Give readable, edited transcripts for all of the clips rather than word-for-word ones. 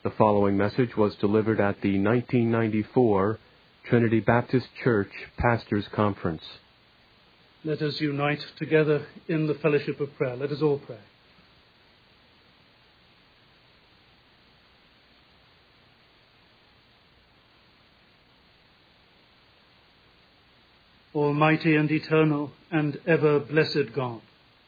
The following message was delivered at the 1994 Trinity Baptist Church Pastors Conference. Let us unite together in the fellowship of prayer. Let us all pray. Almighty and eternal and ever blessed God,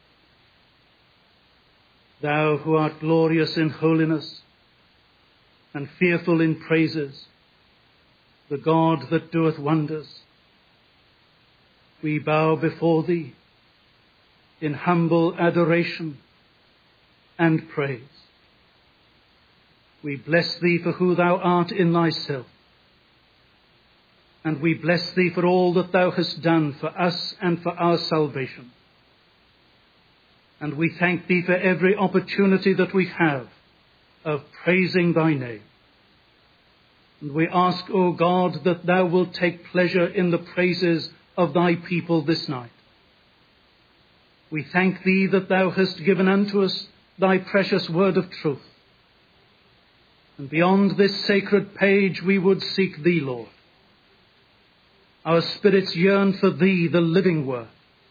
Thou who art glorious in holiness and fearful in praises, the God that doeth wonders, we bow before Thee in humble adoration and praise. We bless Thee for who Thou art in Thyself, and we bless Thee for all that Thou hast done for us and for our salvation. And we thank Thee for every opportunity that we have of praising Thy name. And we ask, O God, that Thou wilt take pleasure in the praises of Thy people this night. We thank Thee that Thou hast given unto us Thy precious word of truth. And beyond this sacred page we would seek Thee, Lord. Our spirits yearn for Thee, the living Word.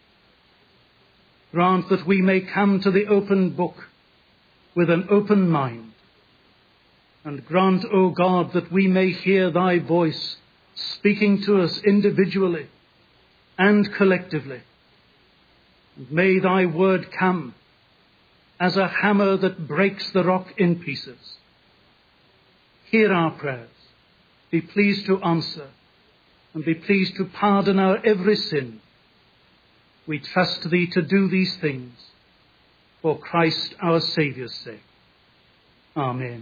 Grant that we may come to the open book with an open mind. And grant, O God, that we may hear Thy voice speaking to us individually and collectively. And may Thy word come as a hammer that breaks the rock in pieces. Hear our prayers. Be pleased to answer, and be pleased to pardon our every sin. We trust Thee to do these things for Christ our Saviour's sake. Amen.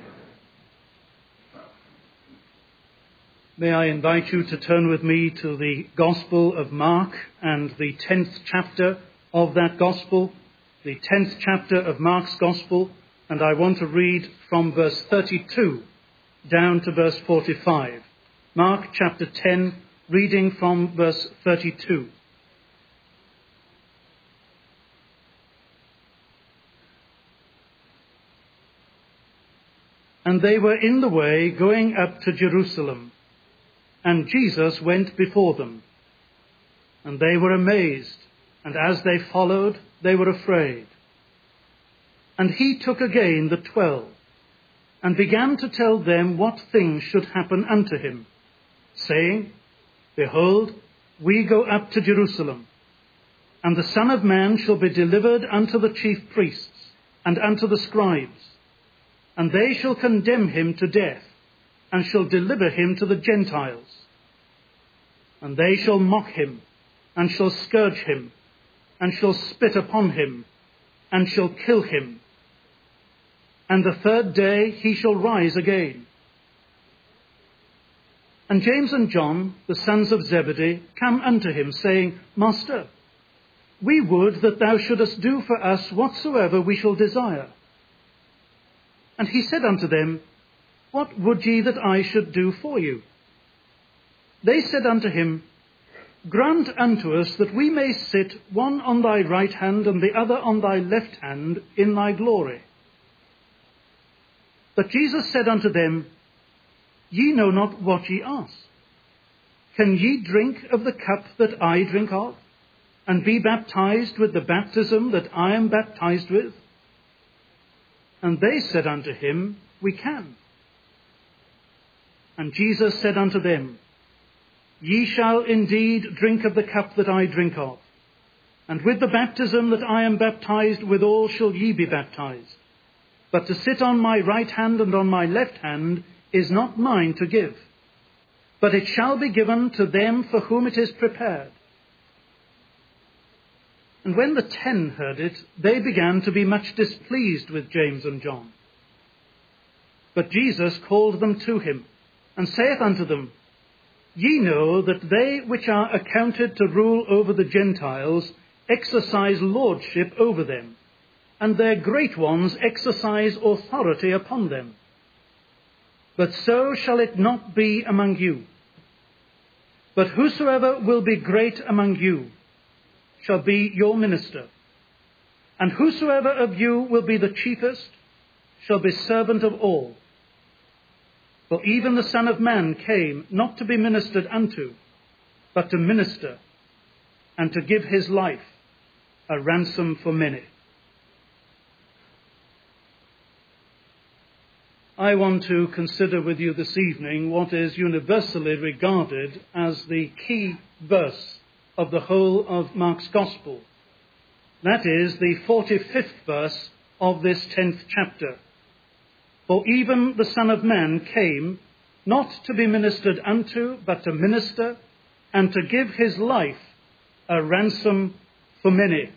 May I invite you to turn with me to the Gospel of Mark and the 10th chapter of that Gospel, the 10th chapter of Mark's Gospel, and I want to read from verse 32 down to verse 45. Mark chapter 10, reading from verse 32. And they were in the way going up to Jerusalem, and Jesus went before them. And they were amazed, and as they followed, they were afraid. And he took again the 12, and began to tell them what things should happen unto him, saying, Behold, we go up to Jerusalem, and the Son of Man shall be delivered unto the chief priests and unto the scribes, and they shall condemn him to death, and shall deliver him to the Gentiles. And they shall mock him, and shall scourge him, and shall spit upon him, and shall kill him. And the third day he shall rise again. And James and John, the sons of Zebedee, come unto him, saying, Master, we would that thou shouldest do for us whatsoever we shall desire. And he said unto them, What would ye that I should do for you? They said unto him, Grant unto us that we may sit one on thy right hand and the other on thy left hand in thy glory. But Jesus said unto them, Ye know not what ye ask. Can ye drink of the cup that I drink of, and be baptized with the baptism that I am baptized with? And they said unto him, We can. And Jesus said unto them, Ye shall indeed drink of the cup that I drink of, and with the baptism that I am baptized withal shall ye be baptized. But to sit on my right hand and on my left hand is not mine to give, but it shall be given to them for whom it is prepared. And when the 10 heard it, they began to be much displeased with James and John. But Jesus called them to him, and saith unto them, Ye know that they which are accounted to rule over the Gentiles exercise lordship over them, and their great ones exercise authority upon them. But so shall it not be among you. But whosoever will be great among you shall be your minister. And whosoever of you will be the chiefest shall be servant of all. For even the Son of Man came not to be ministered unto, but to minister, and to give his life a ransom for many. I want to consider with you this evening what is universally regarded as the key verse of the whole of Mark's Gospel. That is the 45th verse of this 10th chapter. For even the Son of Man came not to be ministered unto, but to minister, and to give his life a ransom for many.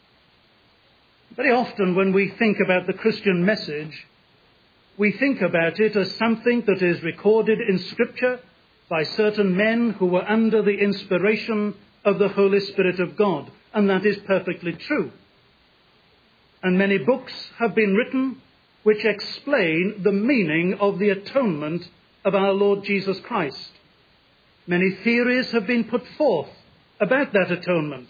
Very often when we think about the Christian message, we think about it as something that is recorded in Scripture by certain men who were under the inspiration of the Holy Spirit of God. And that is perfectly true. And many books have been written which explain the meaning of the atonement of our Lord Jesus Christ. Many theories have been put forth about that atonement.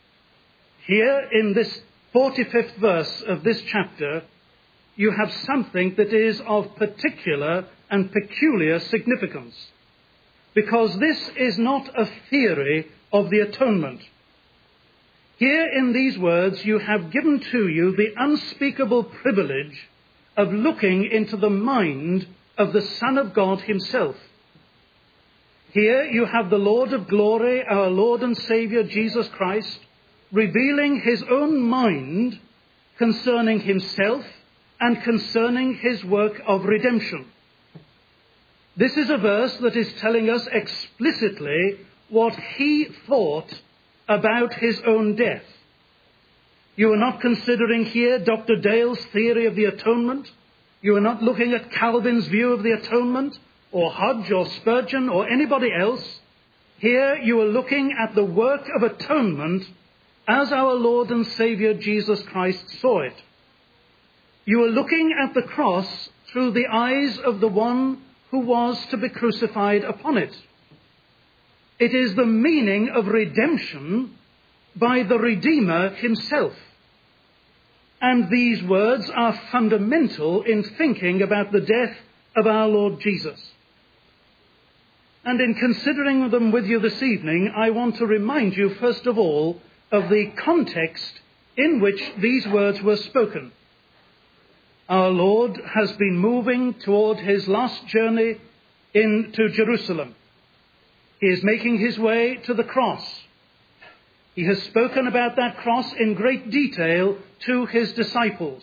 Here in this 45th verse of this chapter, you have something that is of particular and peculiar significance, because this is not a theory of the atonement. Here in these words, you have given to you the unspeakable privilege of looking into the mind of the Son of God himself. Here you have the Lord of glory, our Lord and Saviour Jesus Christ, revealing his own mind concerning himself and concerning his work of redemption. This is a verse that is telling us explicitly what he thought about his own death. You are not considering here Dr. Dale's theory of the atonement. You are not looking at Calvin's view of the atonement, or Hodge or Spurgeon or anybody else. Here you are looking at the work of atonement as our Lord and Saviour Jesus Christ saw it. You are looking at the cross through the eyes of the one who was to be crucified upon it. It is the meaning of redemption by the Redeemer himself. And these words are fundamental in thinking about the death of our Lord Jesus. And in considering them with you this evening, I want to remind you, first of all, of the context in which these words were spoken. Our Lord has been moving toward his last journey into Jerusalem. He is making his way to the cross. He has spoken about that cross in great detail to his disciples.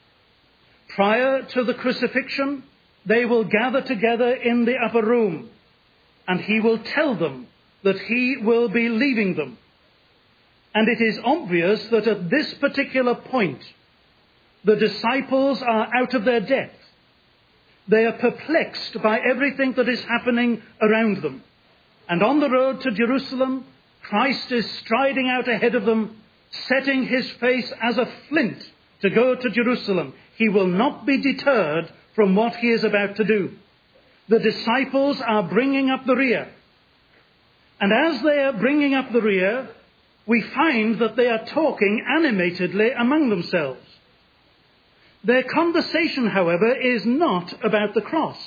Prior to the crucifixion, they will gather together in the upper room, and he will tell them that he will be leaving them. And it is obvious that at this particular point, the disciples are out of their depth. They are perplexed by everything that is happening around them. And on the road to Jerusalem, Christ is striding out ahead of them, setting his face as a flint to go to Jerusalem. He will not be deterred from what he is about to do. The disciples are bringing up the rear. And as they are bringing up the rear, we find that they are talking animatedly among themselves. Their conversation, however, is not about the cross.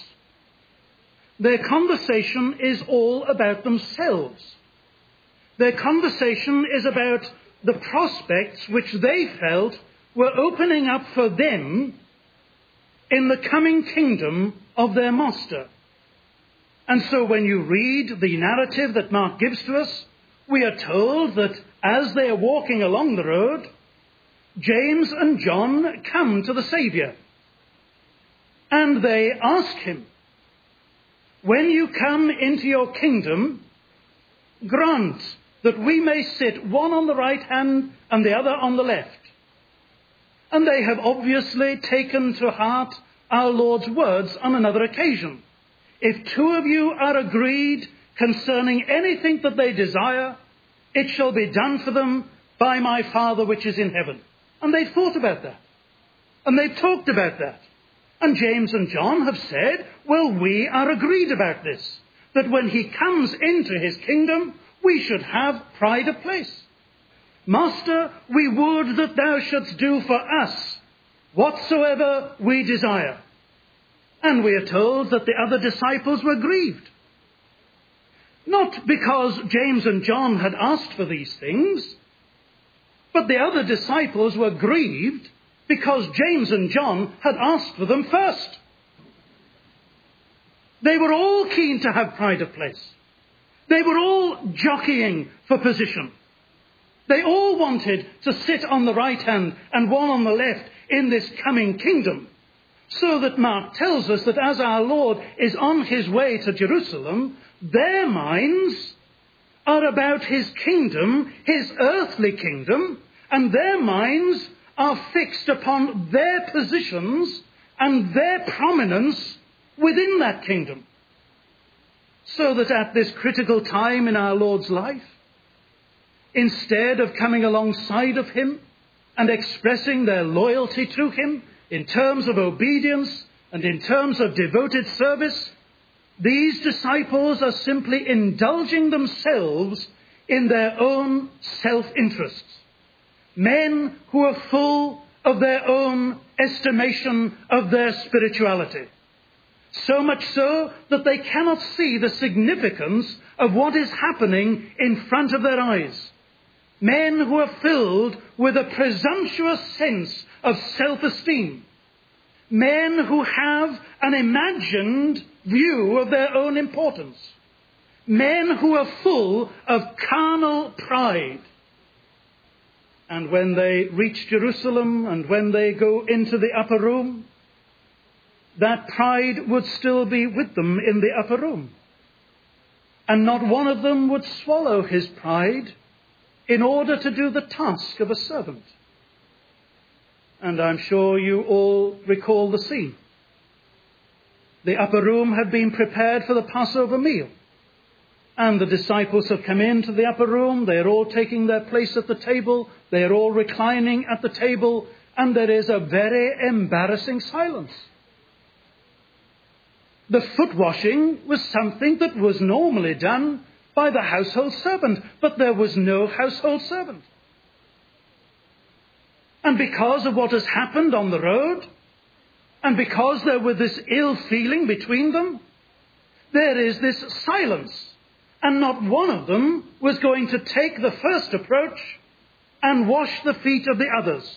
Their conversation is all about themselves. Their conversation is about the prospects which they felt were opening up for them in the coming kingdom of their master. And so when you read the narrative that Mark gives to us, we are told that as they are walking along the road, James and John come to the Saviour. And they ask him, when you come into your kingdom, grant that we may sit one on the right hand and the other on the left. And they have obviously taken to heart our Lord's words on another occasion. If two of you are agreed concerning anything that they desire, it shall be done for them by my Father which is in heaven. And they've thought about that. And they've talked about that. And James and John have said, well, we are agreed about this. That when he comes into his kingdom, we should have pride of place. Master, we would that thou shouldst do for us whatsoever we desire. And we are told that the other disciples were grieved. Not because James and John had asked for these things, but the other disciples were grieved because James and John had asked for them first. They were all keen to have pride of place. They were all jockeying for position. They all wanted to sit on the right hand and one on the left in this coming kingdom. So that Mark tells us that as our Lord is on his way to Jerusalem, their minds are about his kingdom, his earthly kingdom, and their minds are fixed upon their positions and their prominence within that kingdom. So that at this critical time in our Lord's life, instead of coming alongside of him and expressing their loyalty to him in terms of obedience and in terms of devoted service, these disciples are simply indulging themselves in their own self-interests. Men who are full of their own estimation of their spirituality. So much so that they cannot see the significance of what is happening in front of their eyes. Men who are filled with a presumptuous sense of self-esteem. Men who have an imagined view of their own importance. Men who are full of carnal pride. And when they reach Jerusalem and when they go into the upper room, that pride would still be with them in the upper room. And not one of them would swallow his pride in order to do the task of a servant. And I'm sure you all recall the scene. The upper room had been prepared for the Passover meal. And the disciples have come into the upper room. They are all taking their place at the table. They are all reclining at the table. And there is a very embarrassing silence. The foot washing was something that was normally done by the household servant, but there was no household servant. And because of what has happened on the road, and because there was this ill feeling between them, there is this silence. And not one of them was going to take the first approach and wash the feet of the others.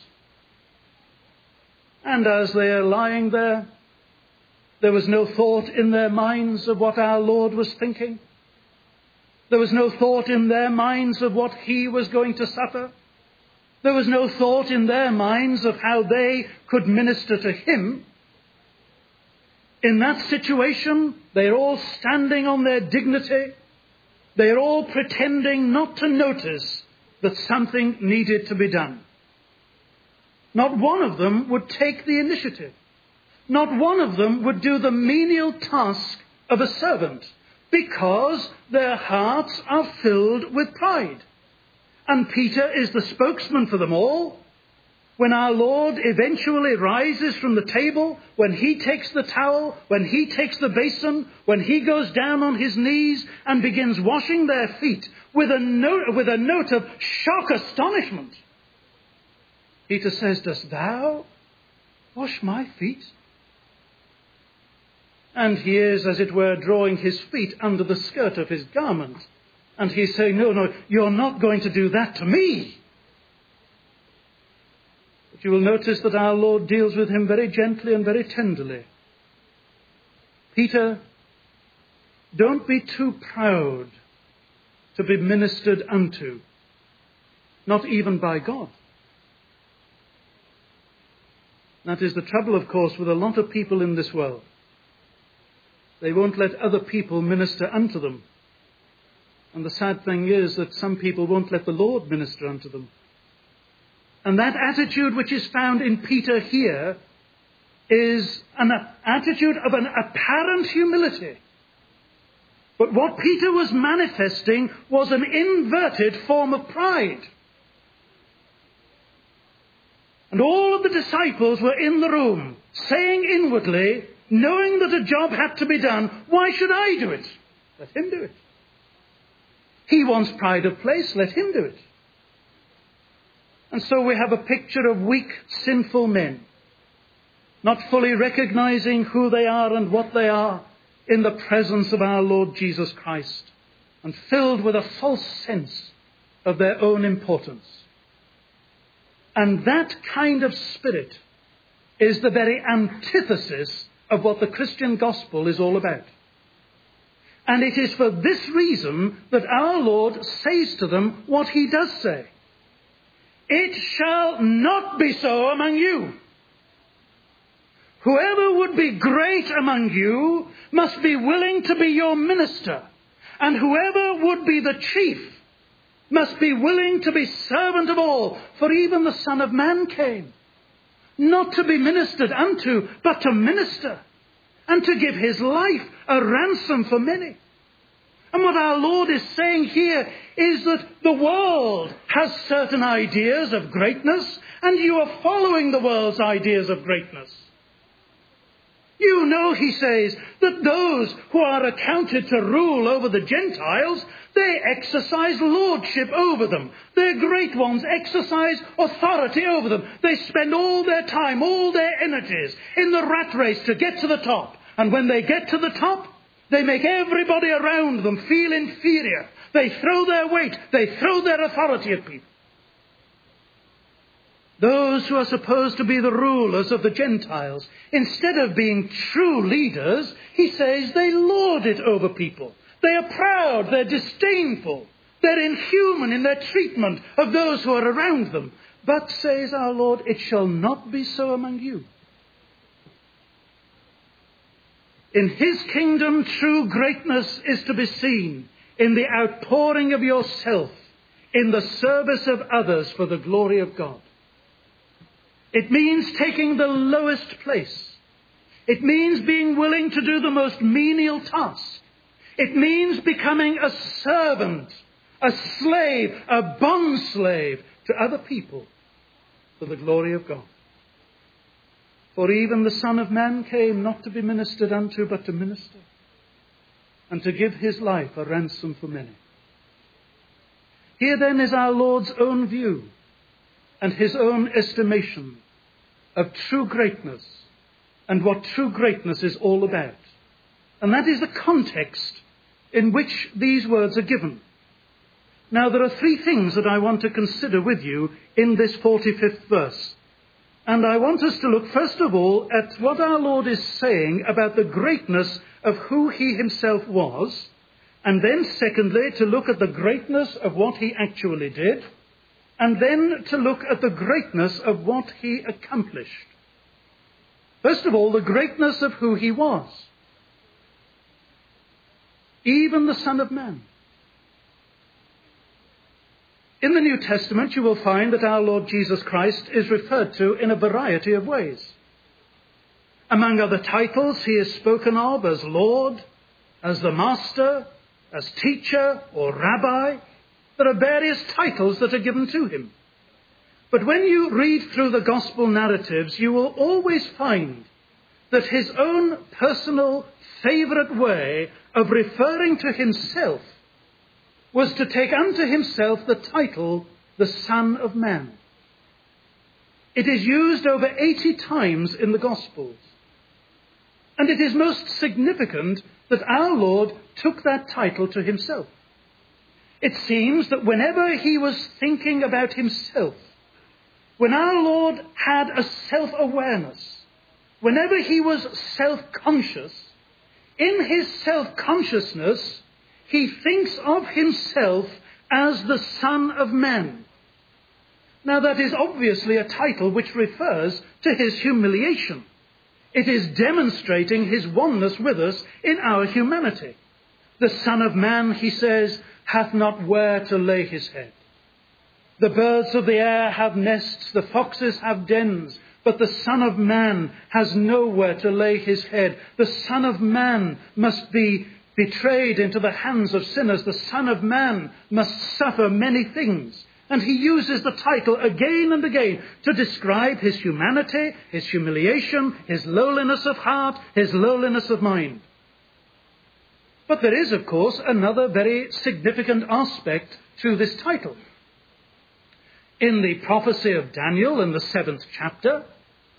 And as they are lying there was no thought in their minds of what our Lord was thinking. There was no thought in their minds of what he was going to suffer. There was no thought in their minds of how they could minister to him. In that situation, they're all standing on their dignity. They're all pretending not to notice that something needed to be done. Not one of them would take the initiative. Not one of them would do the menial task of a servant because their hearts are filled with pride. And Peter is the spokesman for them all. When our Lord eventually rises from the table, when he takes the towel, when he takes the basin, when he goes down on his knees and begins washing their feet with a note of shock astonishment, Peter says, "Dost thou wash my feet?" And he is, as it were, drawing his feet under the skirt of his garment. And he's saying, no, you're not going to do that to me. But you will notice that our Lord deals with him very gently and very tenderly. Peter, don't be too proud to be ministered unto, not even by God. That is the trouble, of course, with a lot of people in this world. They won't let other people minister unto them. And the sad thing is that some people won't let the Lord minister unto them. And that attitude which is found in Peter here is an attitude of an apparent humility. But what Peter was manifesting was an inverted form of pride. And all of the disciples were in the room, saying inwardly, knowing that a job had to be done, why should I do it? Let him do it. He wants pride of place, let him do it. And so we have a picture of weak, sinful men not fully recognizing who they are and what they are in the presence of our Lord Jesus Christ, and filled with a false sense of their own importance. And that kind of spirit is the very antithesis of what the Christian gospel is all about. And it is for this reason that our Lord says to them what he does say. It shall not be so among you. Whoever would be great among you must be willing to be your minister. And whoever would be the chief must be willing to be servant of all. For even the Son of Man came, not to be ministered unto, but to minister, and to give his life a ransom for many. And what our Lord is saying here is that the world has certain ideas of greatness, and you are following the world's ideas of greatness. You know, he says, that those who are accounted to rule over the Gentiles, they exercise lordship over them. Their great ones exercise authority over them. They spend all their time, all their energies in the rat race to get to the top. And when they get to the top, they make everybody around them feel inferior. They throw their weight, they throw their authority at people. Those who are supposed to be the rulers of the Gentiles, instead of being true leaders, he says they lord it over people. They are proud, they're disdainful, they're inhuman in their treatment of those who are around them. But, says our Lord, it shall not be so among you. In his kingdom, true greatness is to be seen in the outpouring of yourself, in the service of others for the glory of God. It means taking the lowest place. It means being willing to do the most menial task. It means becoming a servant, a slave, a bond slave to other people for the glory of God. For even the Son of Man came not to be ministered unto, but to minister, and to give his life a ransom for many. Here then is our Lord's own view and his own estimation of true greatness and what true greatness is all about. And that is the context in which these words are given. Now, there are three things that I want to consider with you in this 45th verse. And I want us to look, first of all, at what our Lord is saying about the greatness of who he himself was, and then, secondly, to look at the greatness of what he actually did, and then to look at the greatness of what he accomplished. First of all, the greatness of who he was. Even the Son of Man. In the New Testament, you will find that our Lord Jesus Christ is referred to in a variety of ways. Among other titles, he is spoken of as Lord, as the Master, as Teacher or Rabbi. There are various titles that are given to him. But when you read through the gospel narratives, you will always find that his own personal favorite way of referring to himself was to take unto himself the title, the Son of Man. It is used over 80 times in the Gospels. And it is most significant that our Lord took that title to himself. It seems that whenever he was thinking about himself, when our Lord had a self-awareness, whenever he was self-conscious, in his self-consciousness, he thinks of himself as the Son of Man. Now, that is obviously a title which refers to his humiliation. It is demonstrating his oneness with us in our humanity. The Son of Man, he says, hath not where to lay his head. The birds of the air have nests, the foxes have dens, but the Son of Man has nowhere to lay his head. The Son of Man must be betrayed into the hands of sinners. The Son of Man must suffer many things. And he uses the title again and again to describe his humanity, his humiliation, his lowliness of heart, his lowliness of mind. But there is, of course, another very significant aspect to this title. In the prophecy of Daniel in the 7th chapter,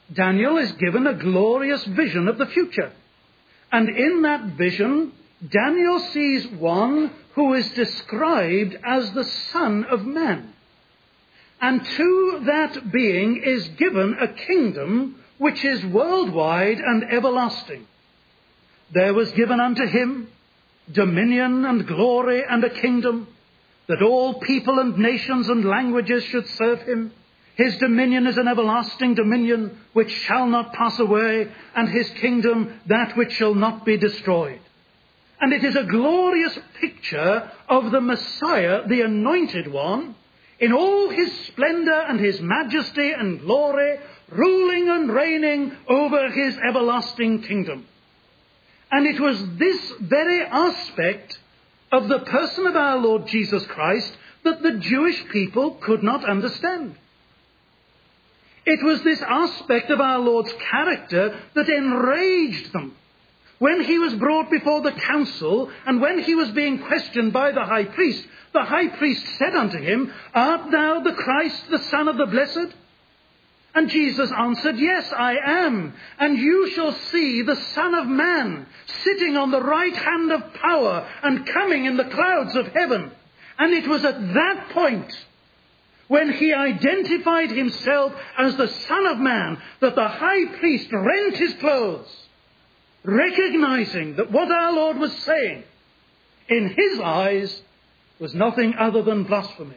Daniel is given a glorious vision of the future. And in that vision, Daniel sees one who is described as the Son of Man. And to that being is given a kingdom which is worldwide and everlasting. There was given unto him dominion and glory and a kingdom, that all people and nations and languages should serve him. His dominion is an everlasting dominion which shall not pass away, and his kingdom that which shall not be destroyed. And it is a glorious picture of the Messiah, the Anointed One, in all his splendor and his majesty and glory, ruling and reigning over his everlasting kingdom. And it was this very aspect of the person of our Lord Jesus Christ that the Jewish people could not understand. It was this aspect of our Lord's character that enraged them. When he was brought before the council, and when he was being questioned by the high priest said unto him, Art thou the Christ, the Son of the Blessed? And Jesus answered, Yes, I am. And you shall see the Son of Man sitting on the right hand of power and coming in the clouds of heaven. And it was at that point, when he identified himself as the Son of Man, that the high priest rent his clothes, recognizing that what our Lord was saying, in his eyes, was nothing other than blasphemy.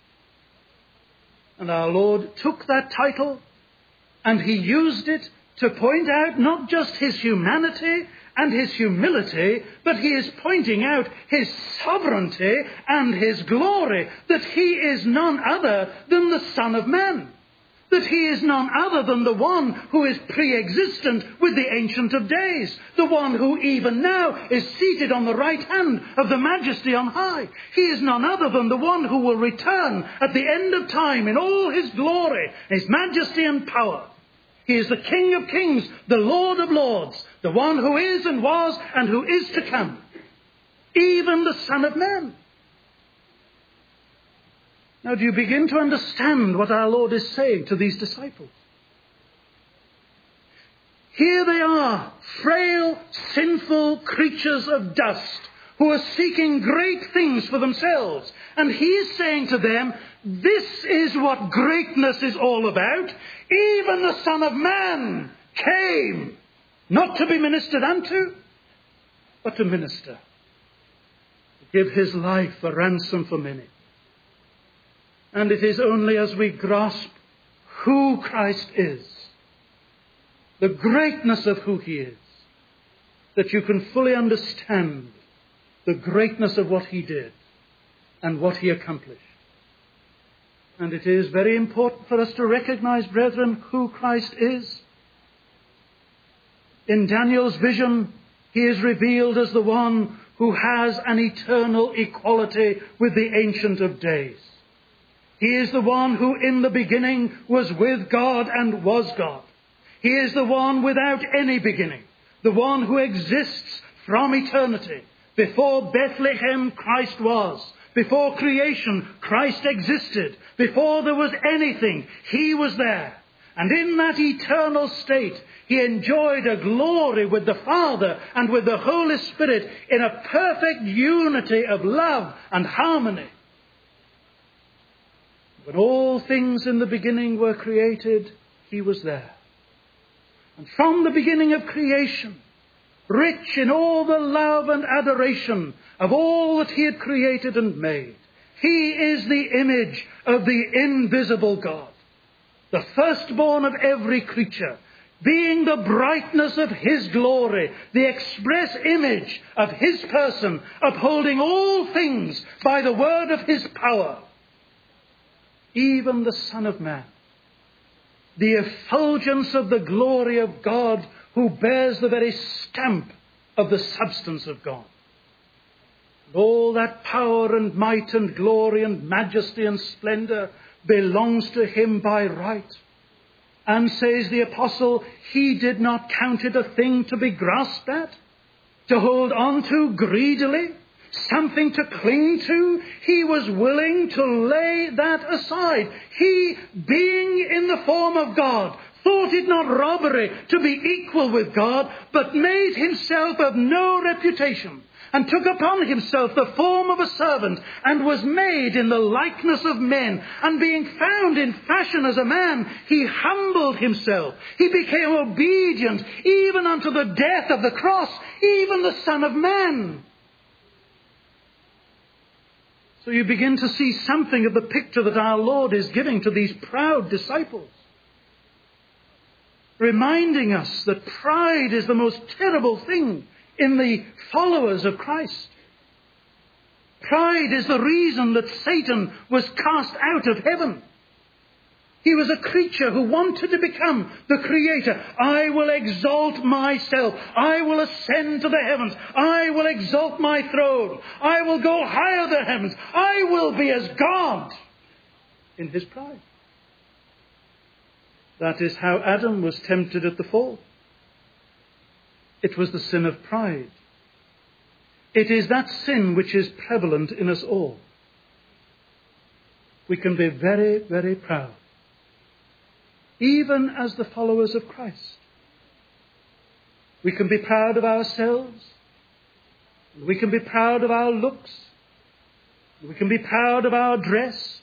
And our Lord took that title and he used it to point out not just his humanity and his humility, but he is pointing out his sovereignty and his glory, that he is none other than the Son of Man, that he is none other than the one who is pre-existent with the Ancient of Days, the one who even now is seated on the right hand of the Majesty on high. He is none other than the one who will return at the end of time in all his glory, his majesty and power. He is the King of Kings, the Lord of Lords, the one who is and was and who is to come, even the Son of Man. Now, do you begin to understand what our Lord is saying to these disciples? Here they are, frail, sinful creatures of dust, who are seeking great things for themselves. And he is saying to them, this is what greatness is all about. Even the Son of Man came not to be ministered unto, but to minister, to give his life a ransom for many. And it is only as we grasp who Christ is, the greatness of who he is, that you can fully understand the greatness of what he did and what he accomplished. And it is very important for us to recognize, brethren, who Christ is. In Daniel's vision, he is revealed as the one who has an eternal equality with the Ancient of Days. He is the one who in the beginning was with God and was God. He is the one without any beginning, the one who exists from eternity. Before Bethlehem, Christ was. Before creation, Christ existed. Before there was anything, he was there. And in that eternal state, he enjoyed a glory with the Father and with the Holy Spirit in a perfect unity of love and harmony. When all things in the beginning were created, he was there. And from the beginning of creation, rich in all the love and adoration of all that he had created and made, he is the image of the invisible God, the firstborn of every creature, being the brightness of his glory, the express image of his person, upholding all things by the word of his power. Even the Son of Man, the effulgence of the glory of God, who bears the very stamp of the substance of God. And all that power and might and glory and majesty and splendor belongs to him by right. And says the apostle, he did not count it a thing to be grasped at, to hold on to greedily, something to cling to. He was willing to lay that aside. He, being in the form of God, thought it not robbery to be equal with God, but made himself of no reputation, and took upon himself the form of a servant, and was made in the likeness of men. And being found in fashion as a man, he humbled himself. He became obedient, even unto the death of the cross, even the Son of Man. So you begin to see something of the picture that our Lord is giving to these proud disciples, reminding us that pride is the most terrible thing in the followers of Christ. Pride is the reason that Satan was cast out of heaven. He was a creature who wanted to become the creator. I will exalt myself. I will ascend to the heavens. I will exalt my throne. I will go higher than the heavens. I will be as God in his pride. That is how Adam was tempted at the fall. It was the sin of pride. It is that sin which is prevalent in us all. We can be very, very proud, even as the followers of Christ. We can be proud of ourselves. We can be proud of our looks. We can be proud of our dress.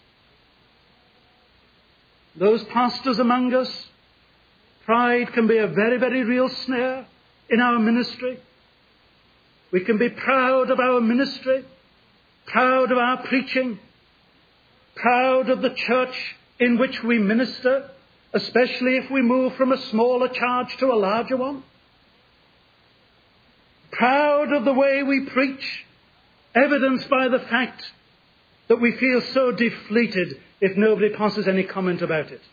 Those pastors among us, pride can be a very, very real snare in our ministry. We can be proud of our ministry, proud of our preaching, proud of the church in which we minister, especially if we move from a smaller charge to a larger one. Proud of the way we preach, evidenced by the fact that we feel so deflated if nobody passes any comment about it.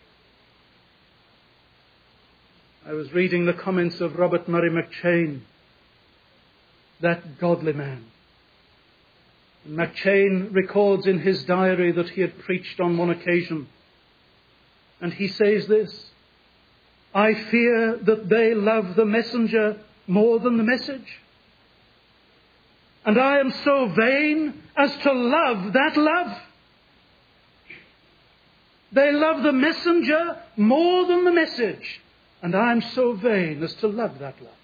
I was reading the comments of Robert Murray McCheyne, that godly man. And McCheyne records in his diary that he had preached on one occasion. And he says this: I fear that they love the messenger more than the message. And I am so vain as to love that love. They love the messenger more than the message. And I am so vain as to love that love.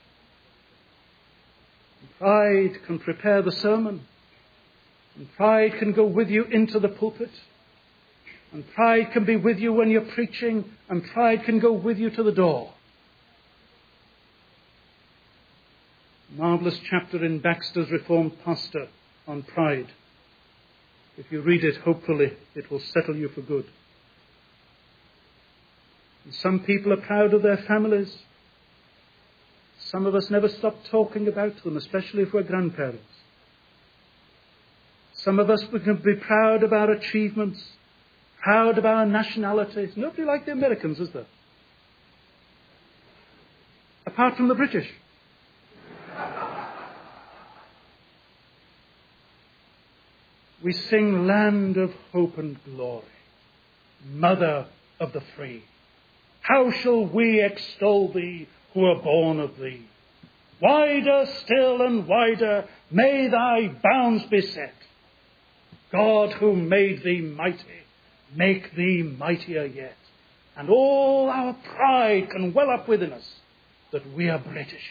And pride can prepare the sermon. And pride can go with you into the pulpit. And pride can be with you when you're preaching. And pride can go with you to the door. Marvellous chapter in Baxter's Reformed Pastor on pride. If you read it, hopefully it will settle you for good. And some people are proud of their families. Some of us never stop talking about them, especially if we're grandparents. Some of us, we can be proud of our achievements, proud of our nationalities. Nobody like the Americans, is there? Apart from the British. We sing Land of Hope and Glory, Mother of the Free. How shall we extol thee who are born of thee? Wider still and wider may thy bounds be set. God who made thee mighty, make thee mightier yet. And all our pride can well up within us that we are British.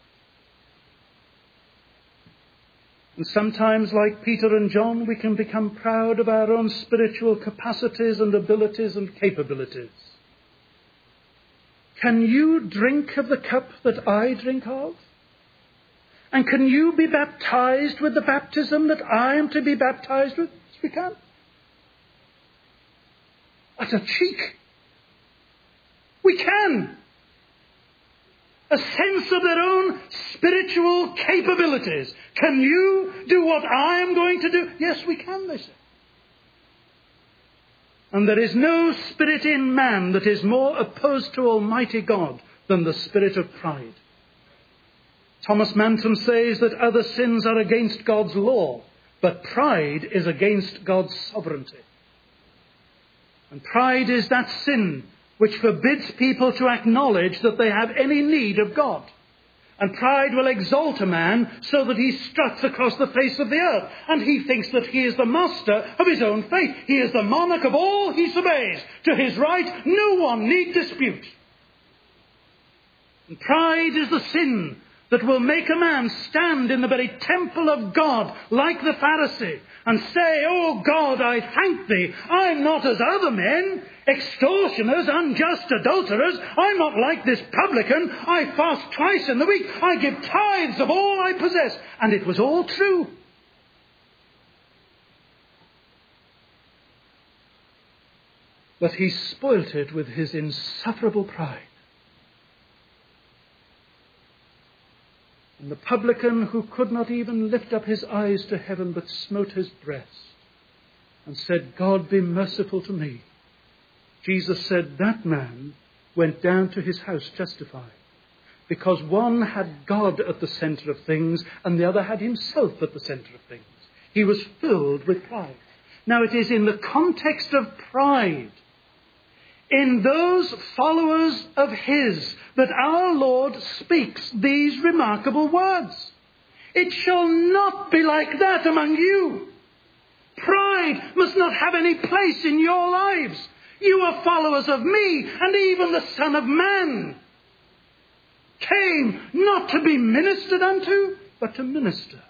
And sometimes, like Peter and John, we can become proud of our own spiritual capacities and abilities and capabilities. Can you drink of the cup that I drink of? And can you be baptized with the baptism that I am to be baptized with? Yes, we can. What a cheek. We can. A sense of their own spiritual capabilities. Can you do what I am going to do? Yes, we can, they say. And there is no spirit in man that is more opposed to Almighty God than the spirit of pride. Thomas Manton says that other sins are against God's law, but pride is against God's sovereignty. And pride is that sin which forbids people to acknowledge that they have any need of God. And pride will exalt a man so that he struts across the face of the earth. And he thinks that he is the master of his own fate. He is the monarch of all he surveys. To his right, no one need dispute. And pride is the sin that will make a man stand in the very temple of God like the Pharisee and say, "Oh God, I thank thee. I'm not as other men, extortioners, unjust adulterers. I'm not like this publican. I fast twice in the week. I give tithes of all I possess." And it was all true. But he spoilt it with his insufferable pride. And the publican, who could not even lift up his eyes to heaven but smote his breast and said, "God, be merciful to me," Jesus said that man went down to his house justified, because one had God at the center of things and the other had himself at the center of things. He was filled with pride. Now it is in the context of pride, in those followers of his, that our Lord speaks these remarkable words. It shall not be like that among you. Pride must not have any place in your lives. You are followers of me, and even the Son of Man came not to be ministered unto, but to minister.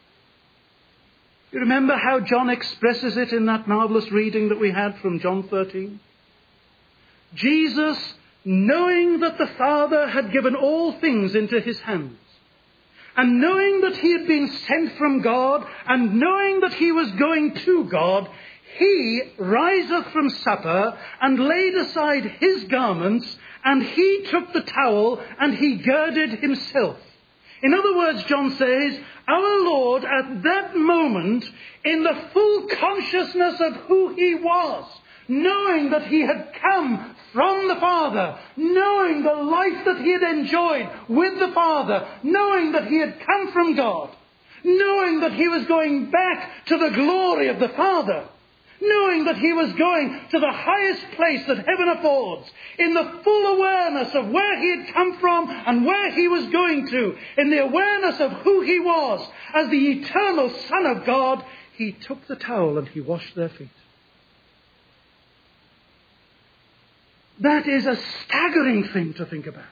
You remember how John expresses it in that marvelous reading that we had from John 13? Jesus, knowing that the Father had given all things into his hands, and knowing that he had been sent from God, and knowing that he was going to God, he riseth from supper, and laid aside his garments, and he took the towel, and he girded himself. In other words, John says, our Lord at that moment, in the full consciousness of who he was, knowing that he had come from the Father, knowing the life that he had enjoyed with the Father, knowing that he had come from God, knowing that he was going back to the glory of the Father, knowing that he was going to the highest place that heaven affords, in the full awareness of where he had come from and where he was going to, in the awareness of who he was as the eternal Son of God, he took the towel and he washed their feet. That is a staggering thing to think about.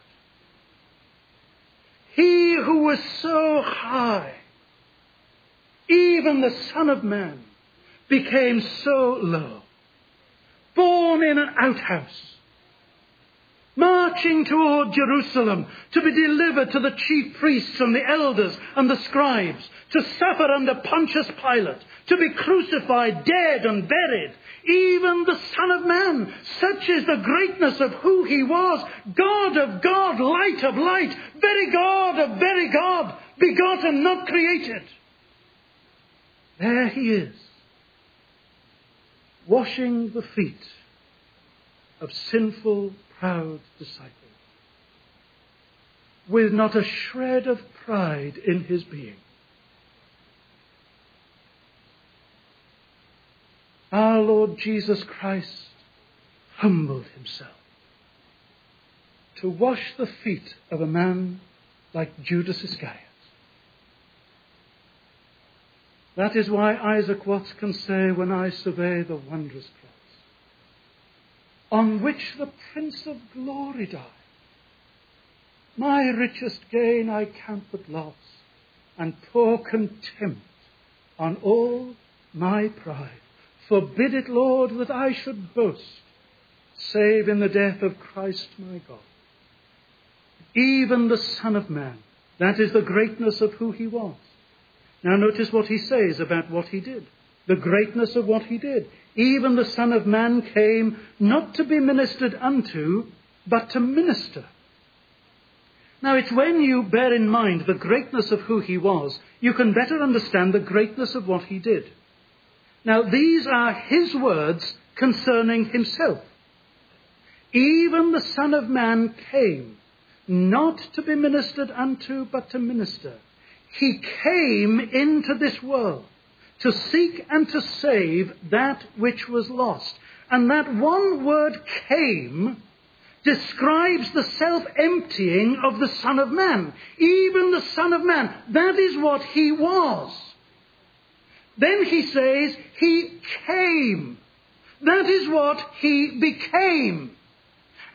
He who was so high, even the Son of Man, became so low, born in an outhouse, marching toward Jerusalem to be delivered to the chief priests and the elders and the scribes, to suffer under Pontius Pilate, to be crucified, dead and buried. Even the Son of Man, such is the greatness of who he was, God of God, light of light, very God of very God, begotten, not created. There he is, washing the feet of sinful, proud disciples, with not a shred of pride in his being. Our Lord Jesus Christ humbled himself to wash the feet of a man like Judas Iscariot. That is why Isaac Watts can say, when I survey the wondrous cross, on which the Prince of Glory died, my richest gain I count but loss, and pour contempt on all my pride. Forbid it, Lord, that I should boast, save in the death of Christ my God. Even the Son of Man, that is the greatness of who he was. Now notice what he says about what he did. The greatness of what he did. Even the Son of Man came not to be ministered unto, but to minister. Now it's when you bear in mind the greatness of who he was, you can better understand the greatness of what he did. Now these are his words concerning himself. Even the Son of Man came not to be ministered unto, but to minister. He came into this world to seek and to save that which was lost. And that one word, came, describes the self-emptying of the Son of Man. Even the Son of Man, that is what he was. Then he says, he came. That is what he became.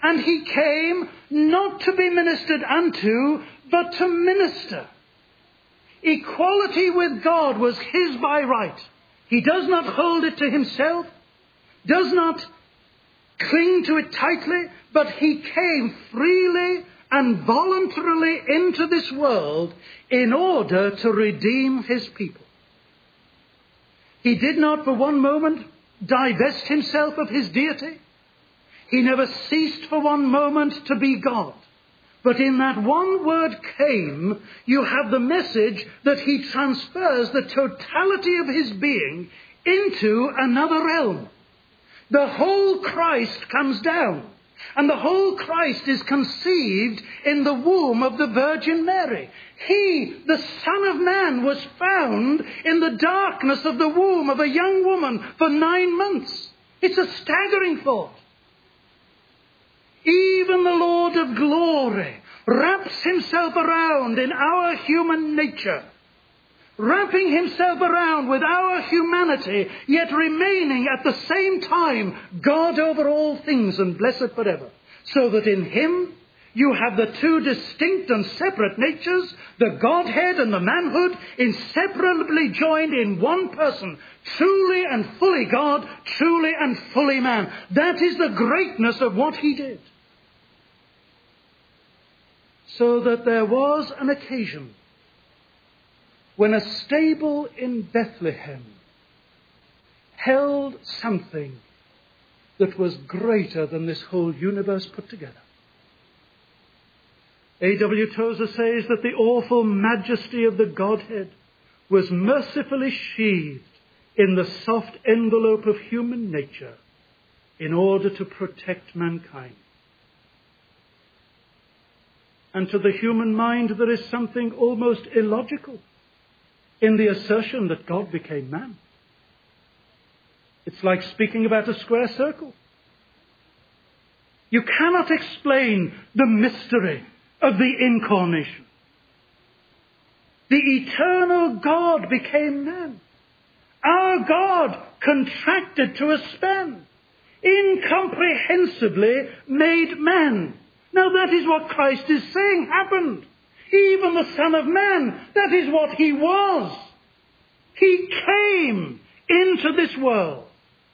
And he came not to be ministered unto, but to minister. Equality with God was his by right. He does not hold it to himself, does not cling to it tightly, but he came freely and voluntarily into this world in order to redeem his people. He did not for one moment divest himself of his deity. He never ceased for one moment to be God. But in that one word came, you have the message that he transfers the totality of his being into another realm. The whole Christ comes down, and the whole Christ is conceived in the womb of the Virgin Mary. He, the Son of Man, was found in the darkness of the womb of a young woman for 9 months. It's a staggering thought. Even the Lord of glory wraps himself around in our human nature, wrapping himself around with our humanity, yet remaining at the same time God over all things and blessed forever. So that in him you have the two distinct and separate natures, the Godhead and the manhood, inseparably joined in one person, truly and fully God, truly and fully man. That is the greatness of what he did. So that there was an occasion when a stable in Bethlehem held something that was greater than this whole universe put together. A.W. Tozer says that the awful majesty of the Godhead was mercifully sheathed in the soft envelope of human nature in order to protect mankind. And to the human mind, there is something almost illogical in the assertion that God became man. It's like speaking about a square circle. You cannot explain the mystery of the incarnation. The eternal God became man. Our God contracted to a span, incomprehensibly made man. Now that is what Christ is saying happened. Even the Son of Man, that is what he was. He came into this world.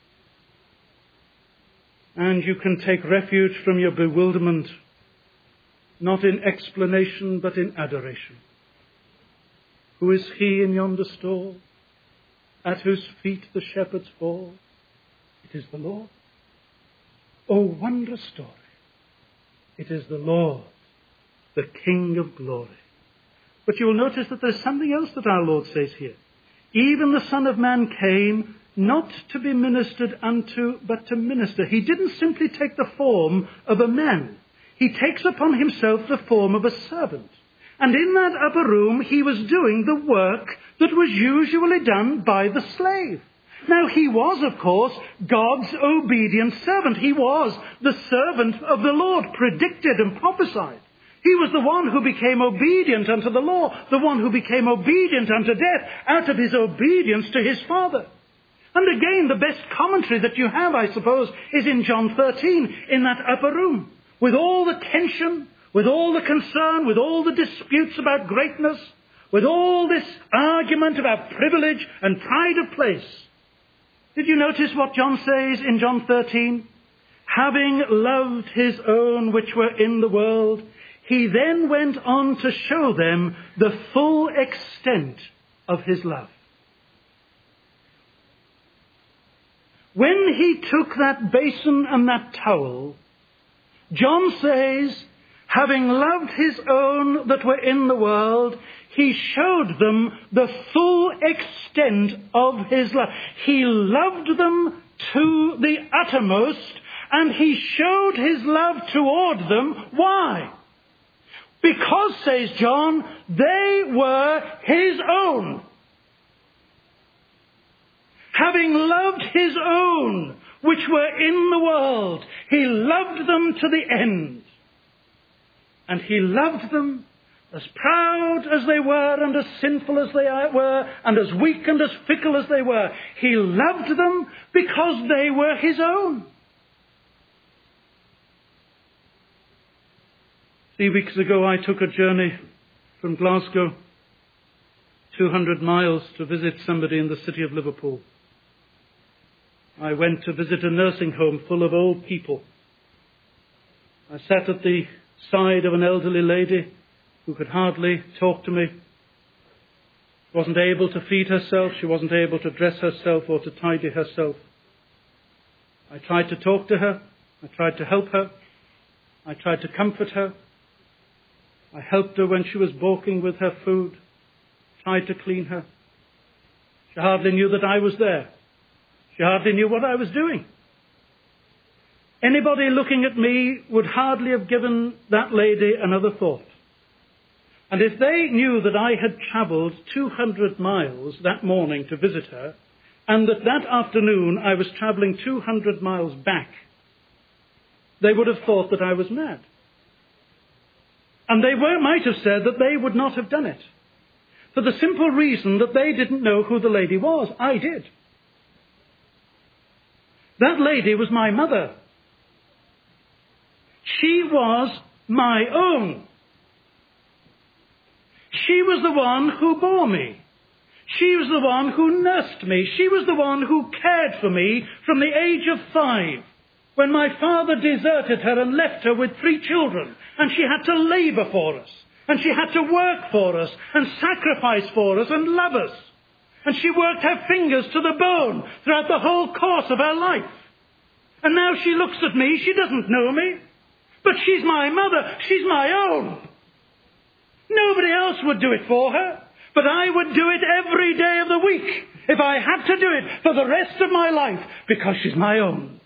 And you can take refuge from your bewilderment, not in explanation, but in adoration. Who is he in yonder stall, at whose feet the shepherds fall? It is the Lord. Oh, wondrous story. It is the Lord, the King of glory. But you will notice that there's something else that our Lord says here. Even the Son of Man came not to be ministered unto, but to minister. He didn't simply take the form of a man. He takes upon himself the form of a servant. And in that upper room, he was doing the work that was usually done by the slave. Now, he was, of course, God's obedient servant. He was the servant of the Lord, predicted and prophesied. He was the one who became obedient unto the law, the one who became obedient unto death out of his obedience to his Father. And again, the best commentary that you have, I suppose, is in John 13, in that upper room, with all the tension, with all the concern, with all the disputes about greatness, with all this argument about privilege and pride of place. Did you notice what John says in John 13? Having loved his own which were in the world, he then went on to show them the full extent of his love. When he took that basin and that towel, John says, having loved his own that were in the world, he showed them the full extent of his love. He loved them to the uttermost, and he showed his love toward them. Why? Because, says John, they were his own. Having loved his own, which were in the world, he loved them to the end. And he loved them as proud as they were, and as sinful as they were, and as weak and as fickle as they were. He loved them because they were his own. 3 weeks ago I took a journey from Glasgow, 200 miles, to visit somebody in the city of Liverpool. I went to visit a nursing home full of old people. I sat at the side of an elderly lady who could hardly talk to me. She wasn't able to feed herself. She wasn't able to dress herself or to tidy herself. I tried to talk to her. I tried to help her. I tried to comfort her. I helped her when she was balking with her food. Tried to clean her. She hardly knew that I was there. She hardly knew what I was doing. Anybody looking at me would hardly have given that lady another thought. And if they knew that I had travelled 200 miles that morning to visit her, and that afternoon I was travelling 200 miles back, they would have thought that I was mad. And they might have said that they would not have done it, for the simple reason that they didn't know who the lady was. I did. That lady was my mother. She was my own. She was the one who bore me. She was the one who nursed me. She was the one who cared for me from the age of 5, when my father deserted her and left her with 3 children, and she had to labour for us, and she had to work for us, and sacrifice for us, and love us. And she worked her fingers to the bone throughout the whole course of her life. And now she looks at me, she doesn't know me, but she's my mother, she's my own. Nobody else would do it for her, but I would do it every day of the week if I had to do it for the rest of my life, because she's my own.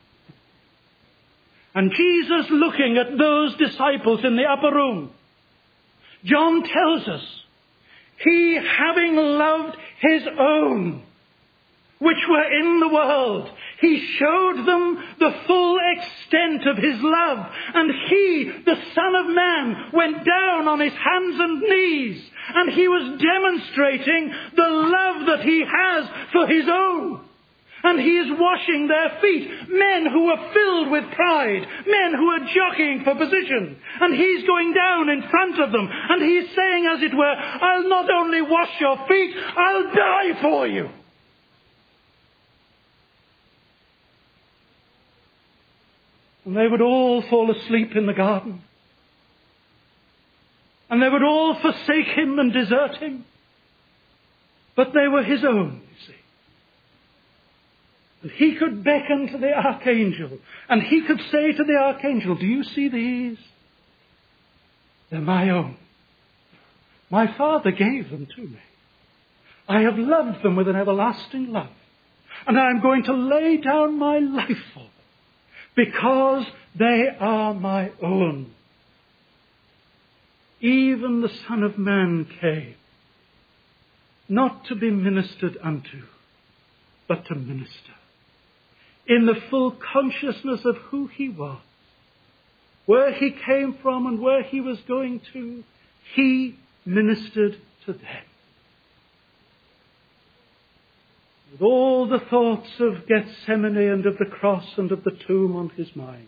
And Jesus, looking at those disciples in the upper room, John tells us, he, having loved his own, which were in the world, he showed them the full extent of his love. And he, the Son of Man, went down on his hands and knees, and he was demonstrating the love that he has for his own. And he is washing their feet, men who are filled with pride, men who are jockeying for position. And he's going down in front of them, and he's saying, as it were, I'll not only wash your feet, I'll die for you. And they would all fall asleep in the garden. And they would all forsake him and desert him. But they were his own, you see. And he could beckon to the archangel, and he could say to the archangel, do you see these? They're my own. My Father gave them to me. I have loved them with an everlasting love. And I am going to lay down my life for them, because they are my own. Even the Son of Man came, not to be ministered unto, but to minister. In the full consciousness of who he was, where he came from and where he was going to, he ministered to them. With all the thoughts of Gethsemane and of the cross and of the tomb on his mind,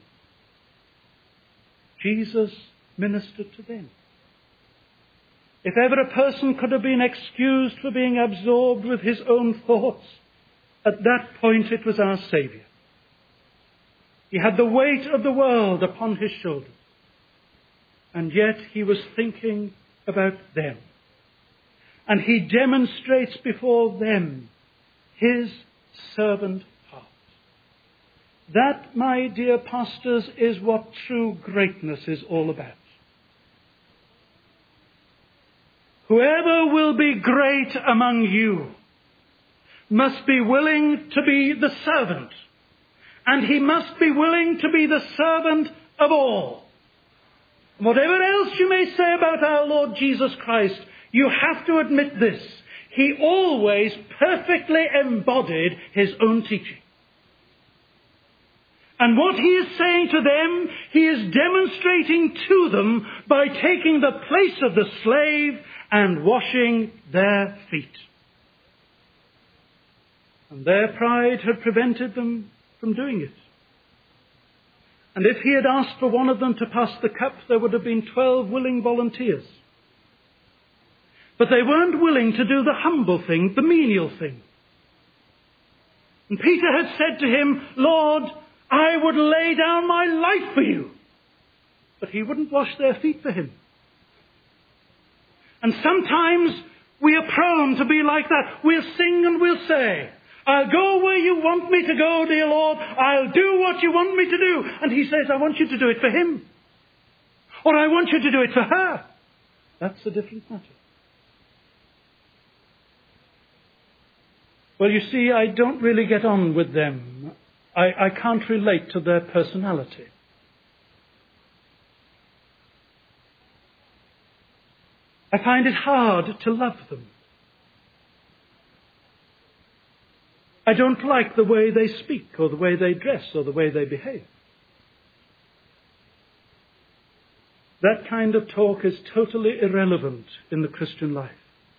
Jesus ministered to them. If ever a person could have been excused for being absorbed with his own thoughts, at that point it was our Saviour. He had the weight of the world upon his shoulders, and yet he was thinking about them. And he demonstrates before them his servant heart. That, my dear pastors, is what true greatness is all about. Whoever will be great among you must be willing to be the servant, and he must be willing to be the servant of all. Whatever else you may say about our Lord Jesus Christ, you have to admit this: he always perfectly embodied his own teaching. And what he is saying to them, he is demonstrating to them by taking the place of the slave and washing their feet. And their pride had prevented them from doing it. And if he had asked for one of them to pass the cup, there would have been 12 willing volunteers. But they weren't willing to do the humble thing, the menial thing. And Peter had said to him, "Lord, I would lay down my life for you." But he wouldn't wash their feet for him. And sometimes we are prone to be like that. We'll sing and we'll say, "I'll go where you want me to go, dear Lord. I'll do what you want me to do." And he says, "I want you to do it for him." Or, "I want you to do it for her." That's a different matter. Well, you see, I don't really get on with them. I can't relate to their personality. I find it hard to love them. I don't like the way they speak, or the way they dress, or the way they behave. That kind of talk is totally irrelevant in the Christian life.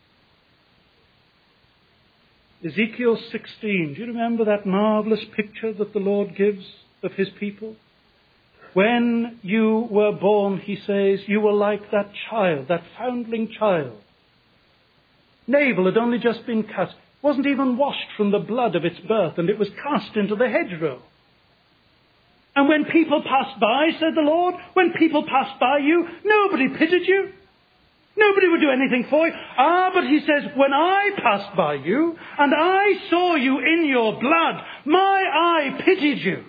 Ezekiel 16, do you remember that marvelous picture that the Lord gives of his people? When you were born, he says, you were like that child, that foundling child. Navel had only just been cut, wasn't even washed from the blood of its birth, and it was cast into the hedgerow. And when people passed by, said the Lord, when people passed by you, nobody pitied you. Nobody would do anything for you. But he says, when I passed by you, and I saw you in your blood, my eye pitied you.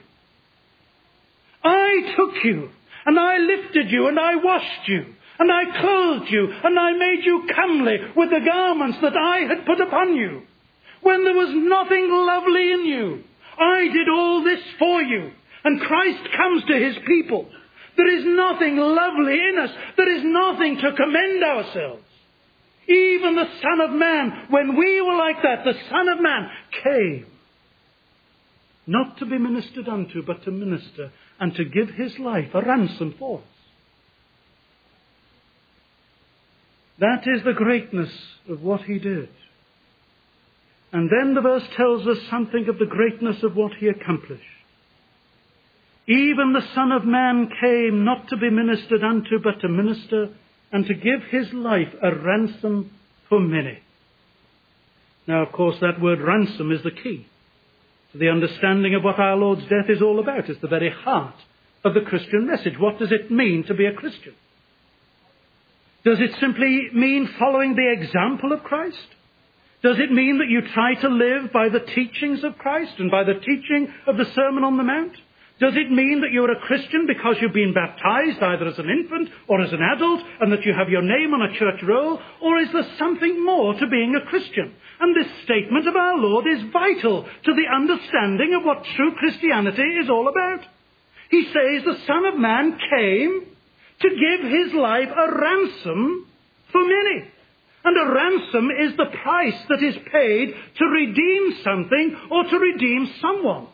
I took you, and I lifted you, and I washed you, and I clothed you, and I made you comely with the garments that I had put upon you. When there was nothing lovely in you, I did all this for you. And Christ comes to his people. There is nothing lovely in us. There is nothing to commend ourselves. Even the Son of Man, when we were like that, the Son of Man came. Not to be ministered unto, but to minister and to give his life a ransom for us. That is the greatness of what he did. And then the verse tells us something of the greatness of what he accomplished. Even the Son of Man came not to be ministered unto, but to minister and to give his life a ransom for many. Now, of course, that word ransom is the key to the understanding of what our Lord's death is all about. It's the very heart of the Christian message. What does it mean to be a Christian? Does it simply mean following the example of Christ? Does it mean that you try to live by the teachings of Christ and by the teaching of the Sermon on the Mount? Does it mean that you're a Christian because you've been baptized either as an infant or as an adult and that you have your name on a church roll? Or is there something more to being a Christian? And this statement of our Lord is vital to the understanding of what true Christianity is all about. He says the Son of Man came to give his life a ransom for many. And a ransom is the price that is paid to redeem something or to redeem someone.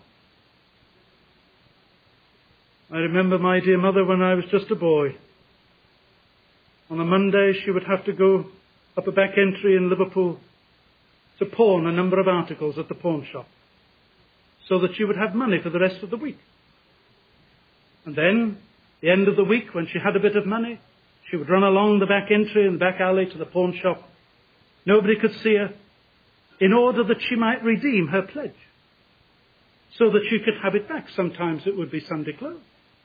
I remember my dear mother when I was just a boy. On a Monday, she would have to go up a back entry in Liverpool to pawn a number of articles at the pawn shop so that she would have money for the rest of the week. And then, the end of the week, when she had a bit of money, she would run along the back entry and the back alley to the pawn shop. Nobody could see her, in order that she might redeem her pledge, so that she could have it back. Sometimes it would be Sunday clothes.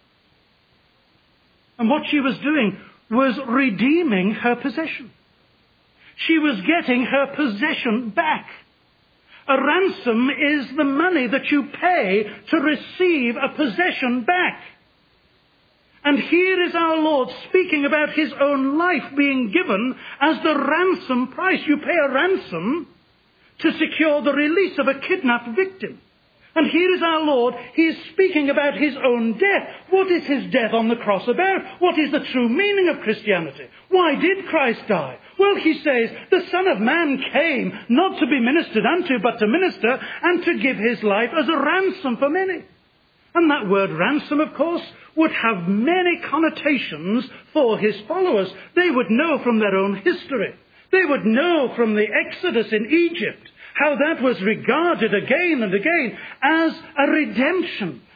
And what she was doing was redeeming her possession. She was getting her possession back. A ransom is the money that you pay to receive a possession back. And here is our Lord speaking about his own life being given as the ransom price. You pay a ransom to secure the release of a kidnapped victim. And here is our Lord. He is speaking about his own death. What is his death on the cross about? What is the true meaning of Christianity? Why did Christ die? Well, he says, the Son of Man came not to be ministered unto, but to minister and to give his life as a ransom for many. And that word ransom, of course, would have many connotations for his followers. They would know from their own history. They would know from the Exodus in Egypt how that was regarded again and again as a redemption.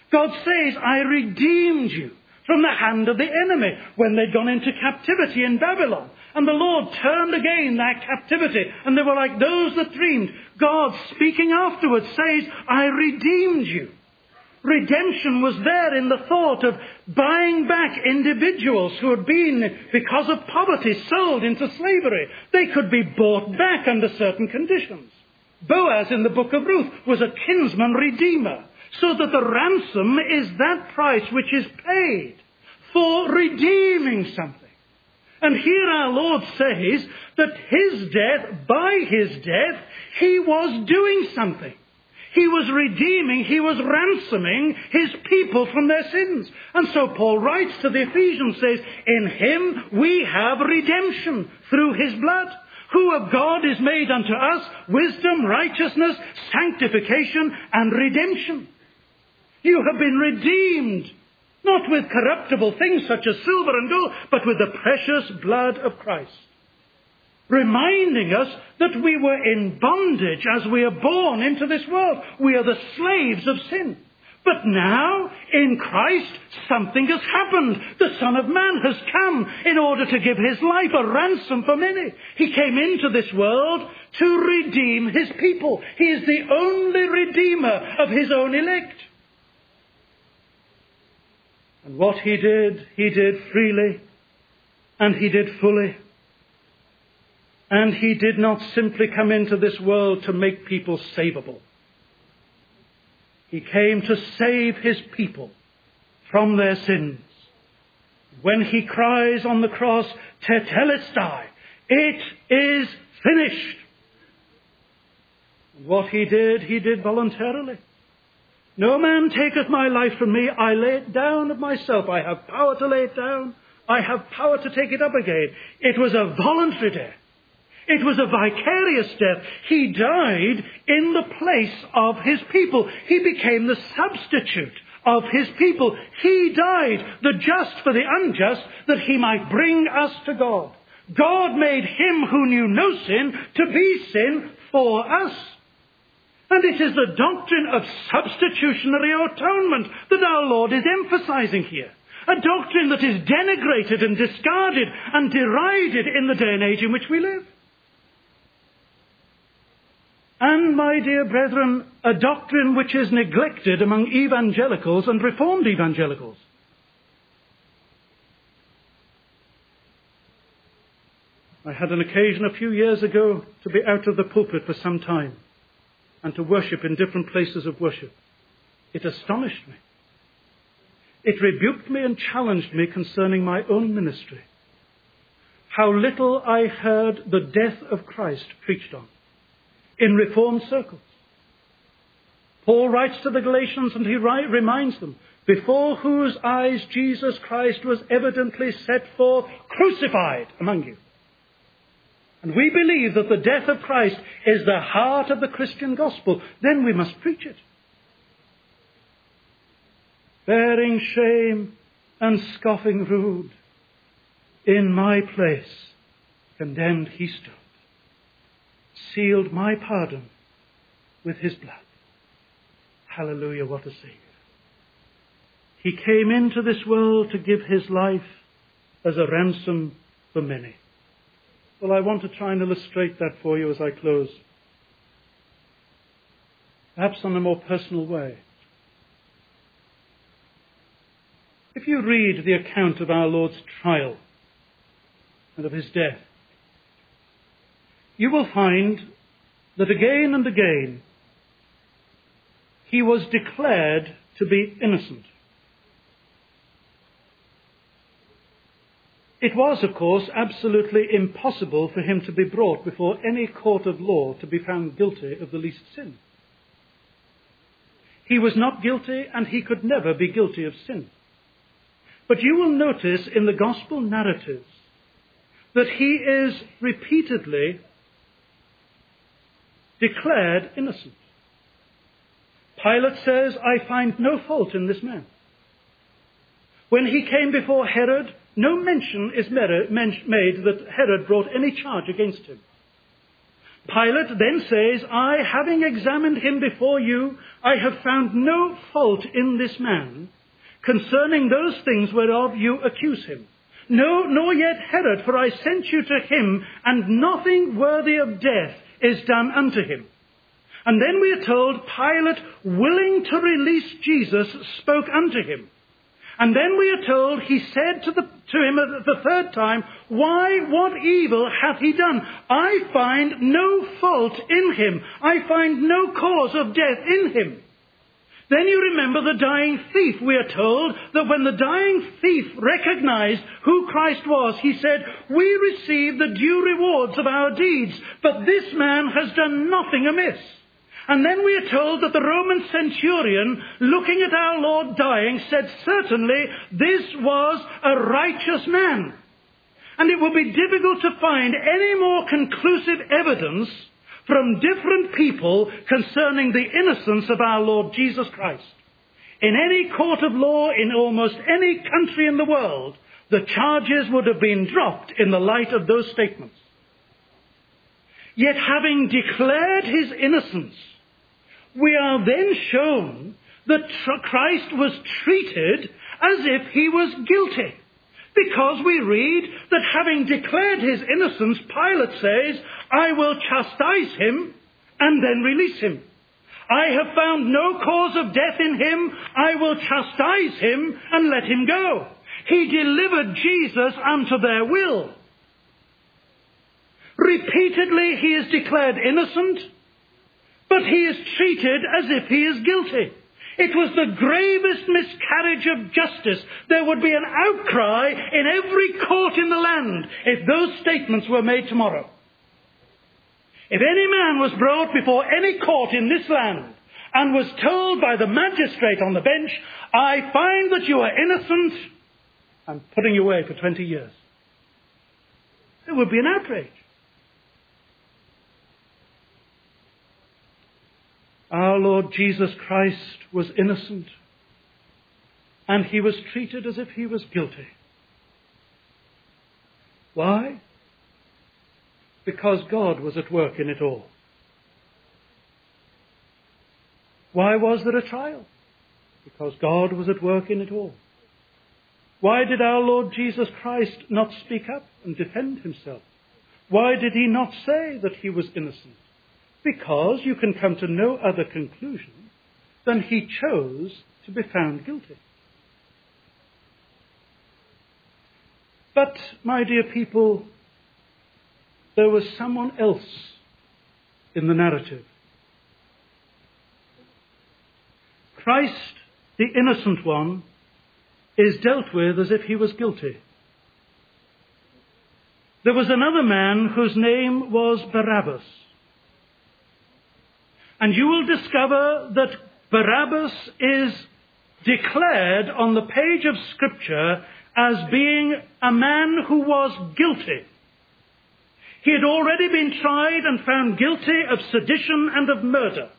God says, I redeemed you from the hand of the enemy when they'd gone into captivity in Babylon. And the Lord turned again that captivity, and they were like those that dreamed. God, speaking afterwards, says, I redeemed you. Redemption was there in the thought of buying back individuals who had been, because of poverty, sold into slavery. They could be bought back under certain conditions. Boaz in the book of Ruth was a kinsman redeemer, so that the ransom is that price which is paid for redeeming something. And here our Lord says that his death, by his death, he was doing something. He was redeeming, he was ransoming his people from their sins. And so Paul writes to the Ephesians, says, in him we have redemption through his blood, who of God is made unto us wisdom, righteousness, sanctification, and redemption. You have been redeemed, not with corruptible things such as silver and gold, but with the precious blood of Christ. Reminding us that we were in bondage as we are born into this world. We are the slaves of sin. But now, in Christ, something has happened. The Son of Man has come in order to give his life a ransom for many. He came into this world to redeem his people. He is the only redeemer of his own elect. And what he did freely, and he did fully. And he did not simply come into this world to make people savable. He came to save his people from their sins. When he cries on the cross, Tetelestai, it is finished. And what he did voluntarily. No man taketh my life from me. I lay it down of myself. I have power to lay it down. I have power to take it up again. It was a voluntary death. It was a vicarious death. He died in the place of his people. He became the substitute of his people. He died, the just for the unjust, that he might bring us to God. God made him who knew no sin to be sin for us. And it is the doctrine of substitutionary atonement that our Lord is emphasizing here. A doctrine that is denigrated and discarded and derided in the day and age in which we live. And, my dear brethren, a doctrine which is neglected among evangelicals and reformed evangelicals. I had an occasion a few years ago to be out of the pulpit for some time and to worship in different places of worship. It astonished me. It rebuked me and challenged me concerning my own ministry. How little I heard the death of Christ preached on in reformed circles. Paul writes to the Galatians and he reminds them, before whose eyes Jesus Christ was evidently set forth crucified among you. And we believe that the death of Christ is the heart of the Christian gospel. Then we must preach it. Bearing shame and scoffing rude, in my place condemned he stood. Sealed my pardon with his blood. Hallelujah, what a Savior. He came into this world to give his life as a ransom for many. Well, I want to try and illustrate that for you as I close. Perhaps in a more personal way. If you read the account of our Lord's trial and of his death, you will find that again and again he was declared to be innocent. It was, of course, absolutely impossible for him to be brought before any court of law to be found guilty of the least sin. He was not guilty, and he could never be guilty of sin. But you will notice in the gospel narratives that he is repeatedly declared innocent. Pilate says, I find no fault in this man. When he came before Herod, no mention is made that Herod brought any charge against him. Pilate then says, I, having examined him before you, I have found no fault in this man concerning those things whereof you accuse him. No, nor yet Herod, for I sent you to him, and nothing worthy of death is done unto him. And then we are told, Pilate, willing to release Jesus, spoke unto him. And then we are told, he said to him the third time, why, what evil hath he done? I find no fault in him. I find no cause of death in him. Then you remember the dying thief. We are told that when the dying thief recognized who Christ was, he said, we receive the due rewards of our deeds, but this man has done nothing amiss. And then we are told that the Roman centurion, looking at our Lord dying, said, certainly this was a righteous man. And it will be difficult to find any more conclusive evidence from different people concerning the innocence of our Lord Jesus Christ. In any court of law, in almost any country in the world, the charges would have been dropped in the light of those statements. Yet having declared his innocence, we are then shown that Christ was treated as if he was guilty. Because we read that having declared his innocence, Pilate says, I will chastise him and then release him. I have found no cause of death in him. I will chastise him and let him go. He delivered Jesus unto their will. Repeatedly he is declared innocent, but he is treated as if he is guilty. It was the gravest miscarriage of justice. There would be an outcry in every court in the land if those statements were made tomorrow. If any man was brought before any court in this land and was told by the magistrate on the bench, I find that you are innocent, I'm putting you away for 20 years. There would be an outrage. Our Lord Jesus Christ was innocent, and he was treated as if he was guilty. Why? Because God was at work in it all. Why was there a trial? Because God was at work in it all. Why did our Lord Jesus Christ not speak up and defend himself? Why did he not say that he was innocent? Because you can come to no other conclusion than he chose to be found guilty. But, my dear people, there was someone else in the narrative. Christ, the innocent one, is dealt with as if he was guilty. There was another man whose name was Barabbas. And you will discover that Barabbas is declared on the page of Scripture as being a man who was guilty. He had already been tried and found guilty of sedition and of murder.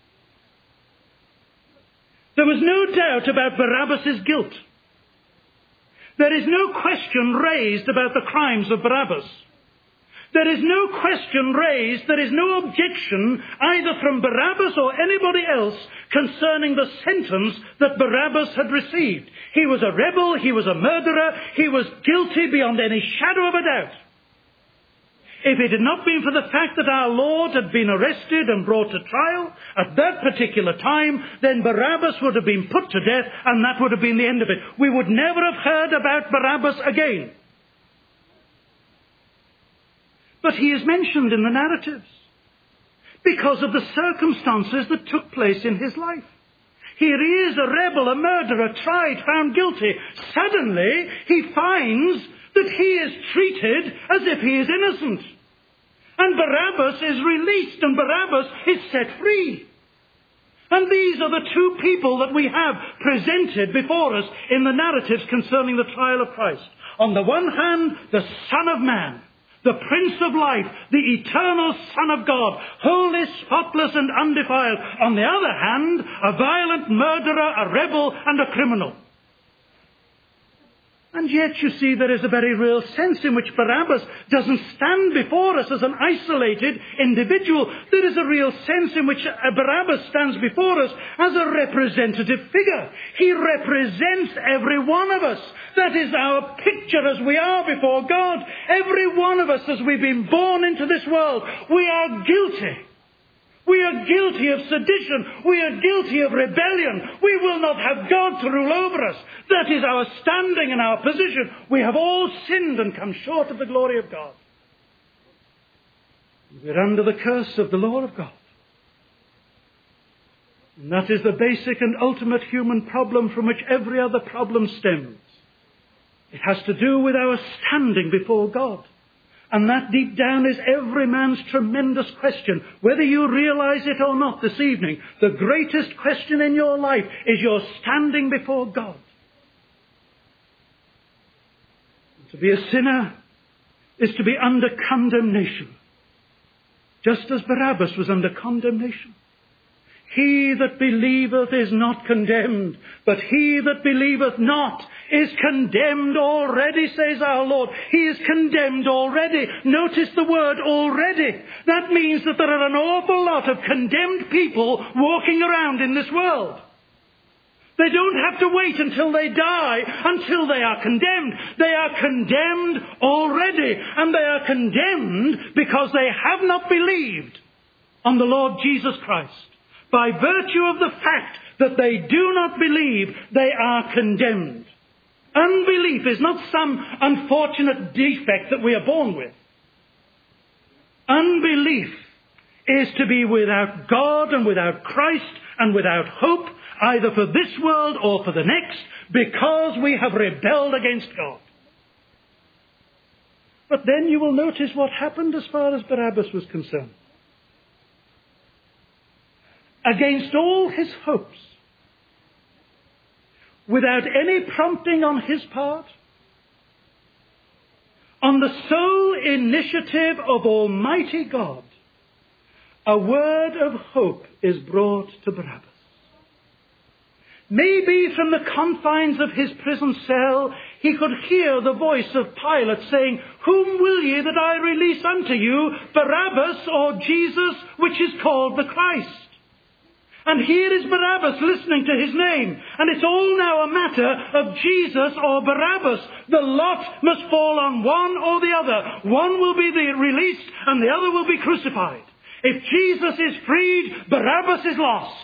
There was no doubt about Barabbas' guilt. There is no question raised about the crimes of Barabbas. There is no question raised, there is no objection either from Barabbas or anybody else concerning the sentence that Barabbas had received. He was a rebel, he was a murderer, he was guilty beyond any shadow of a doubt. If it had not been for the fact that our Lord had been arrested and brought to trial at that particular time, then Barabbas would have been put to death and that would have been the end of it. We would never have heard about Barabbas again. But he is mentioned in the narratives because of the circumstances that took place in his life. Here he is, a rebel, a murderer, tried, found guilty. Suddenly, he finds that he is treated as if he is innocent. And Barabbas is released and Barabbas is set free. And these are the two people that we have presented before us in the narratives concerning the trial of Christ. On the one hand, the Son of Man, the Prince of Life, the eternal Son of God, holy, spotless, and undefiled. On the other hand, a violent murderer, a rebel, and a criminal. And yet, you see, there is a very real sense in which Barabbas doesn't stand before us as an isolated individual. There is a real sense in which Barabbas stands before us as a representative figure. He represents every one of us. That is our picture as we are before God. Every one of us, as we've been born into this world, we are guilty. We are guilty of sedition. We are guilty of rebellion. We will not have God to rule over us. That is our standing and our position. We have all sinned and come short of the glory of God. We're under the curse of the law of God. And that is the basic and ultimate human problem from which every other problem stems. It has to do with our standing before God. And that deep down is every man's tremendous question. Whether you realize it or not this evening, the greatest question in your life is your standing before God. To be a sinner is to be under condemnation, just as Barabbas was under condemnation. He that believeth is not condemned, but he that believeth not is condemned already, says our Lord. He is condemned already. Notice the word already. That means that there are an awful lot of condemned people walking around in this world. They don't have to wait until they die until they are condemned. They are condemned already, and they are condemned because they have not believed on the Lord Jesus Christ. By virtue of the fact that they do not believe, they are condemned. Unbelief is not some unfortunate defect that we are born with. Unbelief is to be without God and without Christ and without hope, either for this world or for the next, because we have rebelled against God. But then you will notice what happened as far as Barabbas was concerned. Against all his hopes, without any prompting on his part, on the sole initiative of Almighty God, a word of hope is brought to Barabbas. Maybe from the confines of his prison cell, he could hear the voice of Pilate saying, "Whom will ye that I release unto you, Barabbas or Jesus, which is called the Christ?" And here is Barabbas listening to his name. And it's all now a matter of Jesus or Barabbas. The lot must fall on one or the other. One will be released and the other will be crucified. If Jesus is freed, Barabbas is lost.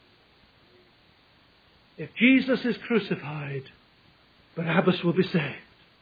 If Jesus is crucified, Barabbas will be saved.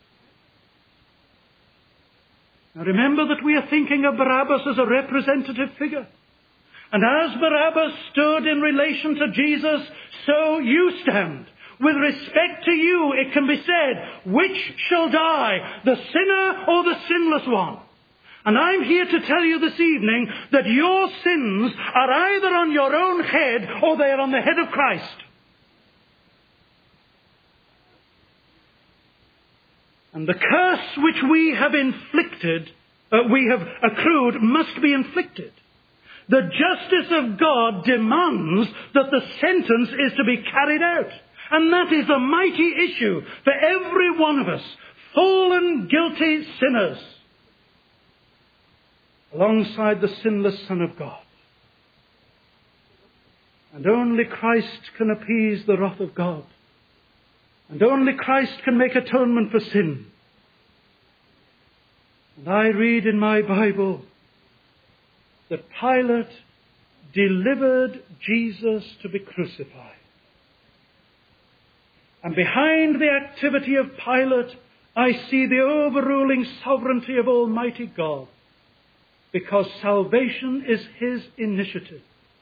Now remember that we are thinking of Barabbas as a representative figure. And as Barabbas stood in relation to Jesus, so you stand. With respect to you, it can be said, which shall die, the sinner or the sinless one? And I'm here to tell you this evening that your sins are either on your own head or they are on the head of Christ. And the curse which we have accrued must be inflicted. The justice of God demands that the sentence is to be carried out. And that is a mighty issue for every one of us, fallen, guilty sinners, alongside the sinless Son of God. And only Christ can appease the wrath of God. And only Christ can make atonement for sin. And I read in my Bible that Pilate delivered Jesus to be crucified. And behind the activity of Pilate, I see the overruling sovereignty of Almighty God, because salvation is his initiative.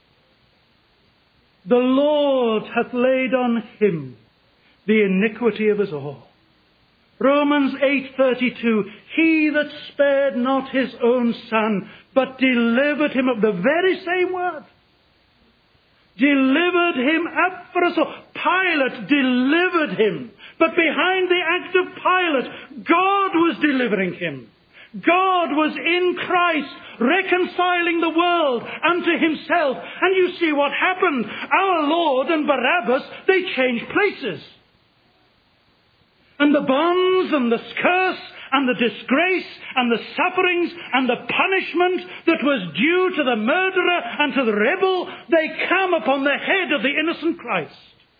The Lord hath laid on him the iniquity of us all. Romans 8:32, he that spared not his own son, but delivered him up, the very same word, delivered him up for us all. Pilate delivered him. But behind the act of Pilate, God was delivering him. God was in Christ, reconciling the world unto himself. And you see what happened. Our Lord and Barabbas, they changed places. And the bonds and the curse and the disgrace and the sufferings and the punishment that was due to the murderer and to the rebel, they come upon the head of the innocent Christ.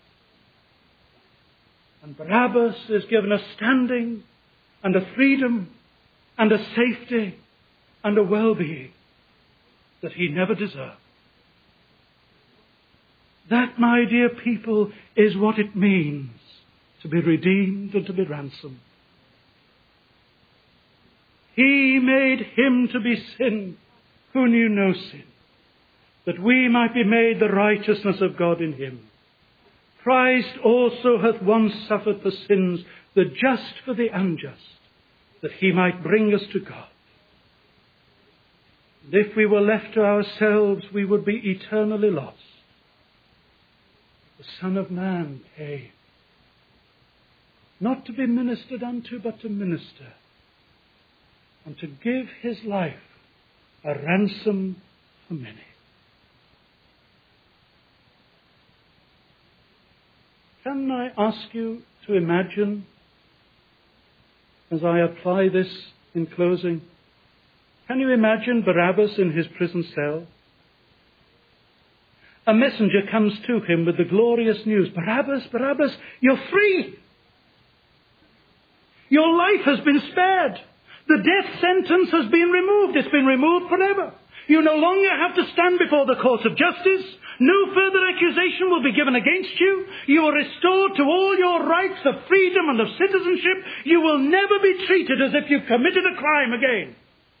And Barabbas is given a standing and a freedom and a safety and a well-being that he never deserved. That, my dear people, is what it means to be redeemed and to be ransomed. He made him to be sin who knew no sin, that we might be made the righteousness of God in him. Christ also hath once suffered for sins, the just for the unjust, that he might bring us to God. And if we were left to ourselves, we would be eternally lost. The Son of Man came, not to be ministered unto, but to minister, and to give his life a ransom for many. Can I ask you to imagine, as I apply this in closing, can you imagine Barabbas in his prison cell? A messenger comes to him with the glorious news, Barabbas, Barabbas, you're free. Your life has been spared. The death sentence has been removed. It's been removed forever. You no longer have to stand before the courts of justice. No further accusation will be given against you. You are restored to all your rights of freedom and of citizenship. You will never be treated as if you've committed a crime again.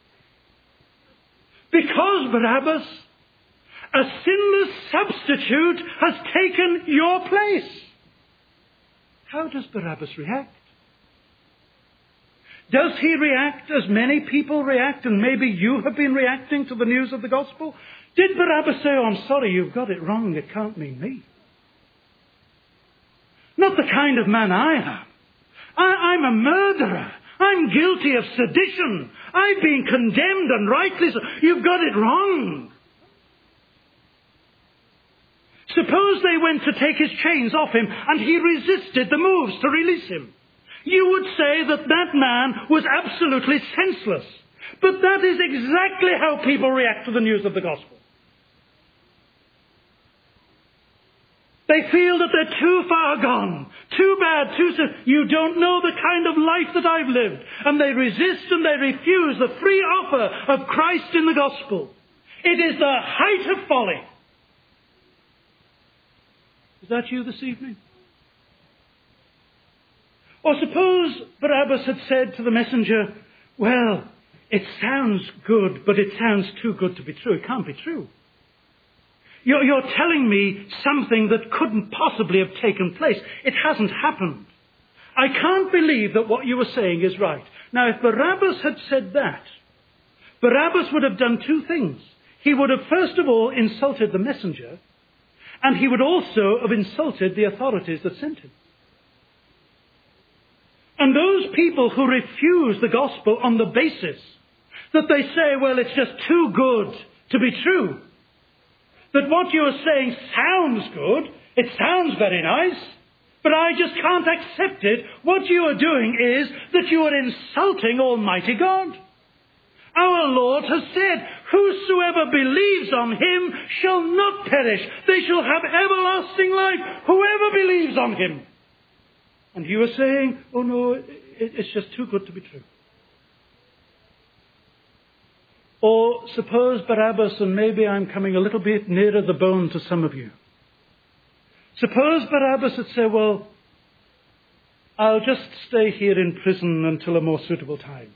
Because Barabbas, a sinless substitute, has taken your place. How does Barabbas react? Does he react as many people react, and maybe you have been reacting to the news of the gospel? Did Barabbas say, oh, I'm sorry, you've got it wrong, it can't mean me? Not the kind of man I am. I'm a murderer. I'm guilty of sedition. I've been condemned and rightly so. You've got it wrong. Suppose they went to take his chains off him and he resisted the moves to release him. You would say that that man was absolutely senseless. But that is exactly how people react to the news of the gospel. They feel that they're too far gone, too bad, too sin. You don't know the kind of life that I've lived. And they resist and they refuse the free offer of Christ in the gospel. It is the height of folly. Is that you this evening? Or suppose Barabbas had said to the messenger, well, it sounds good, but it sounds too good to be true. It can't be true. You're telling me something that couldn't possibly have taken place. It hasn't happened. I can't believe that what you were saying is right. Now, if Barabbas had said that, Barabbas would have done two things. He would have, first of all, insulted the messenger, and he would also have insulted the authorities that sent him. And those people who refuse the gospel on the basis that they say, well, it's just too good to be true, that what you are saying sounds good, it sounds very nice, but I just can't accept it. What you are doing is that you are insulting Almighty God. Our Lord has said, whosoever believes on him shall not perish. They shall have everlasting life, whoever believes on him. And you are saying, oh no, it's just too good to be true. Or suppose Barabbas, and maybe I'm coming a little bit nearer the bone to some of you. Suppose Barabbas had said, well, I'll just stay here in prison until a more suitable time.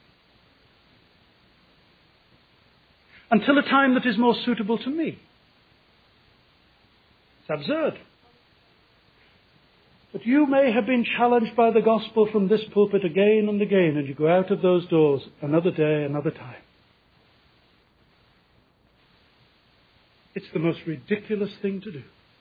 Until a time that is more suitable to me. It's absurd. But you may have been challenged by the gospel from this pulpit again and again, and you go out of those doors another day, another time. It's the most ridiculous thing to do.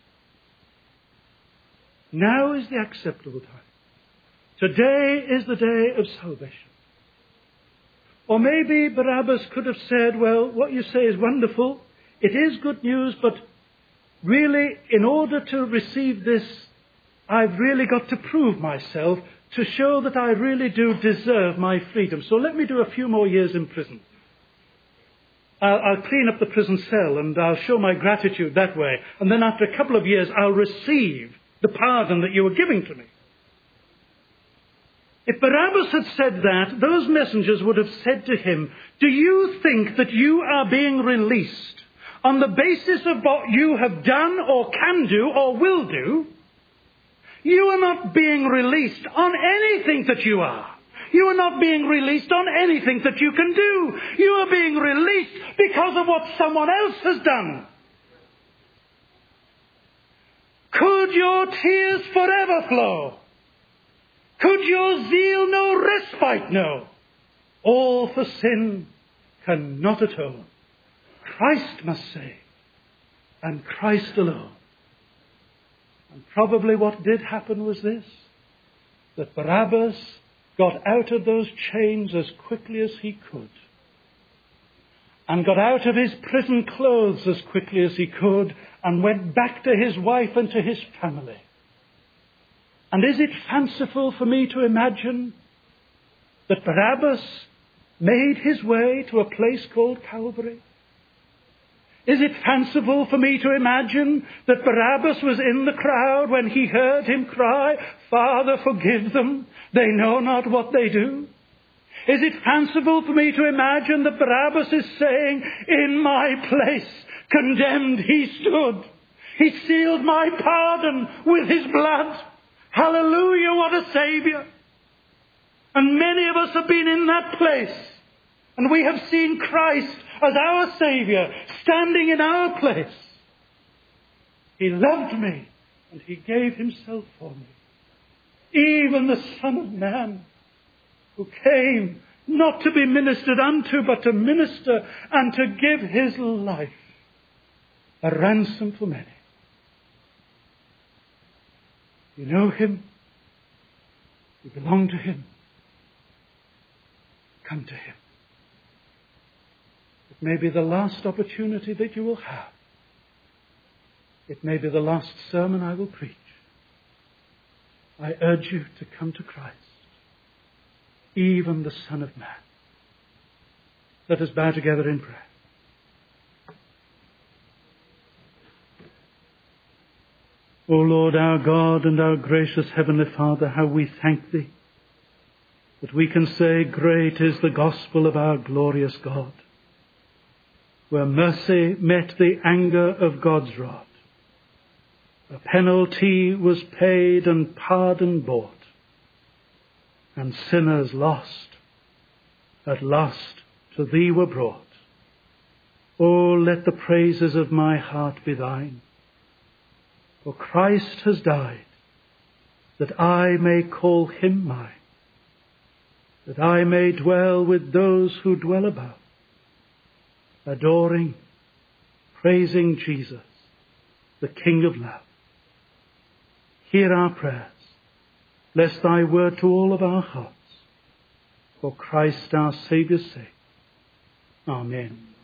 Now is the acceptable time. Today is the day of salvation. Or maybe Barabbas could have said, well, what you say is wonderful. It is good news, but really, in order to receive this, I've really got to prove myself to show that I really do deserve my freedom. So let me do a few more years in prison. I'll clean up the prison cell and I'll show my gratitude that way. And then after a couple of years, I'll receive the pardon that you were giving to me. If Barabbas had said that, those messengers would have said to him, do you think that you are being released on the basis of what you have done or can do or will do? You are not being released on anything that you are. You are not being released on anything that you can do. You are being released because of what someone else has done. Could your tears forever flow? Could your zeal no respite know? All for sin cannot atone. Christ must save, and Christ alone. And probably what did happen was this, that Barabbas got out of those chains as quickly as he could, and got out of his prison clothes as quickly as he could, and went back to his wife and to his family. And is it fanciful for me to imagine that Barabbas made his way to a place called Calvary? Is it fanciful for me to imagine that Barabbas was in the crowd when he heard him cry, Father, forgive them, they know not what they do? Is it fanciful for me to imagine that Barabbas is saying, in my place, condemned he stood. He sealed my pardon with his blood. Hallelujah, what a Saviour. And many of us have been in that place. And we have seen Christ as our Saviour standing in our place. He loved me and he gave himself for me. Even the Son of Man, who came not to be ministered unto, but to minister and to give his life a ransom for many. You know him. You belong to him. Come to him. It may be the last opportunity that you will have. It may be the last sermon I will preach. I urge you to come to Christ, even the Son of Man. Let us bow together in prayer. O Lord, our God and our gracious Heavenly Father, how we thank Thee that we can say, great is the gospel of our glorious God, where mercy met the anger of God's rod. A penalty was paid and pardon bought, and sinners lost at last to Thee were brought. Oh, let the praises of my heart be Thine. For Christ has died, that I may call Him mine, that I may dwell with those who dwell above, adoring, praising Jesus, the King of love. Hear our prayers. Bless Thy word to all of our hearts. For Christ our Saviour's sake. Amen.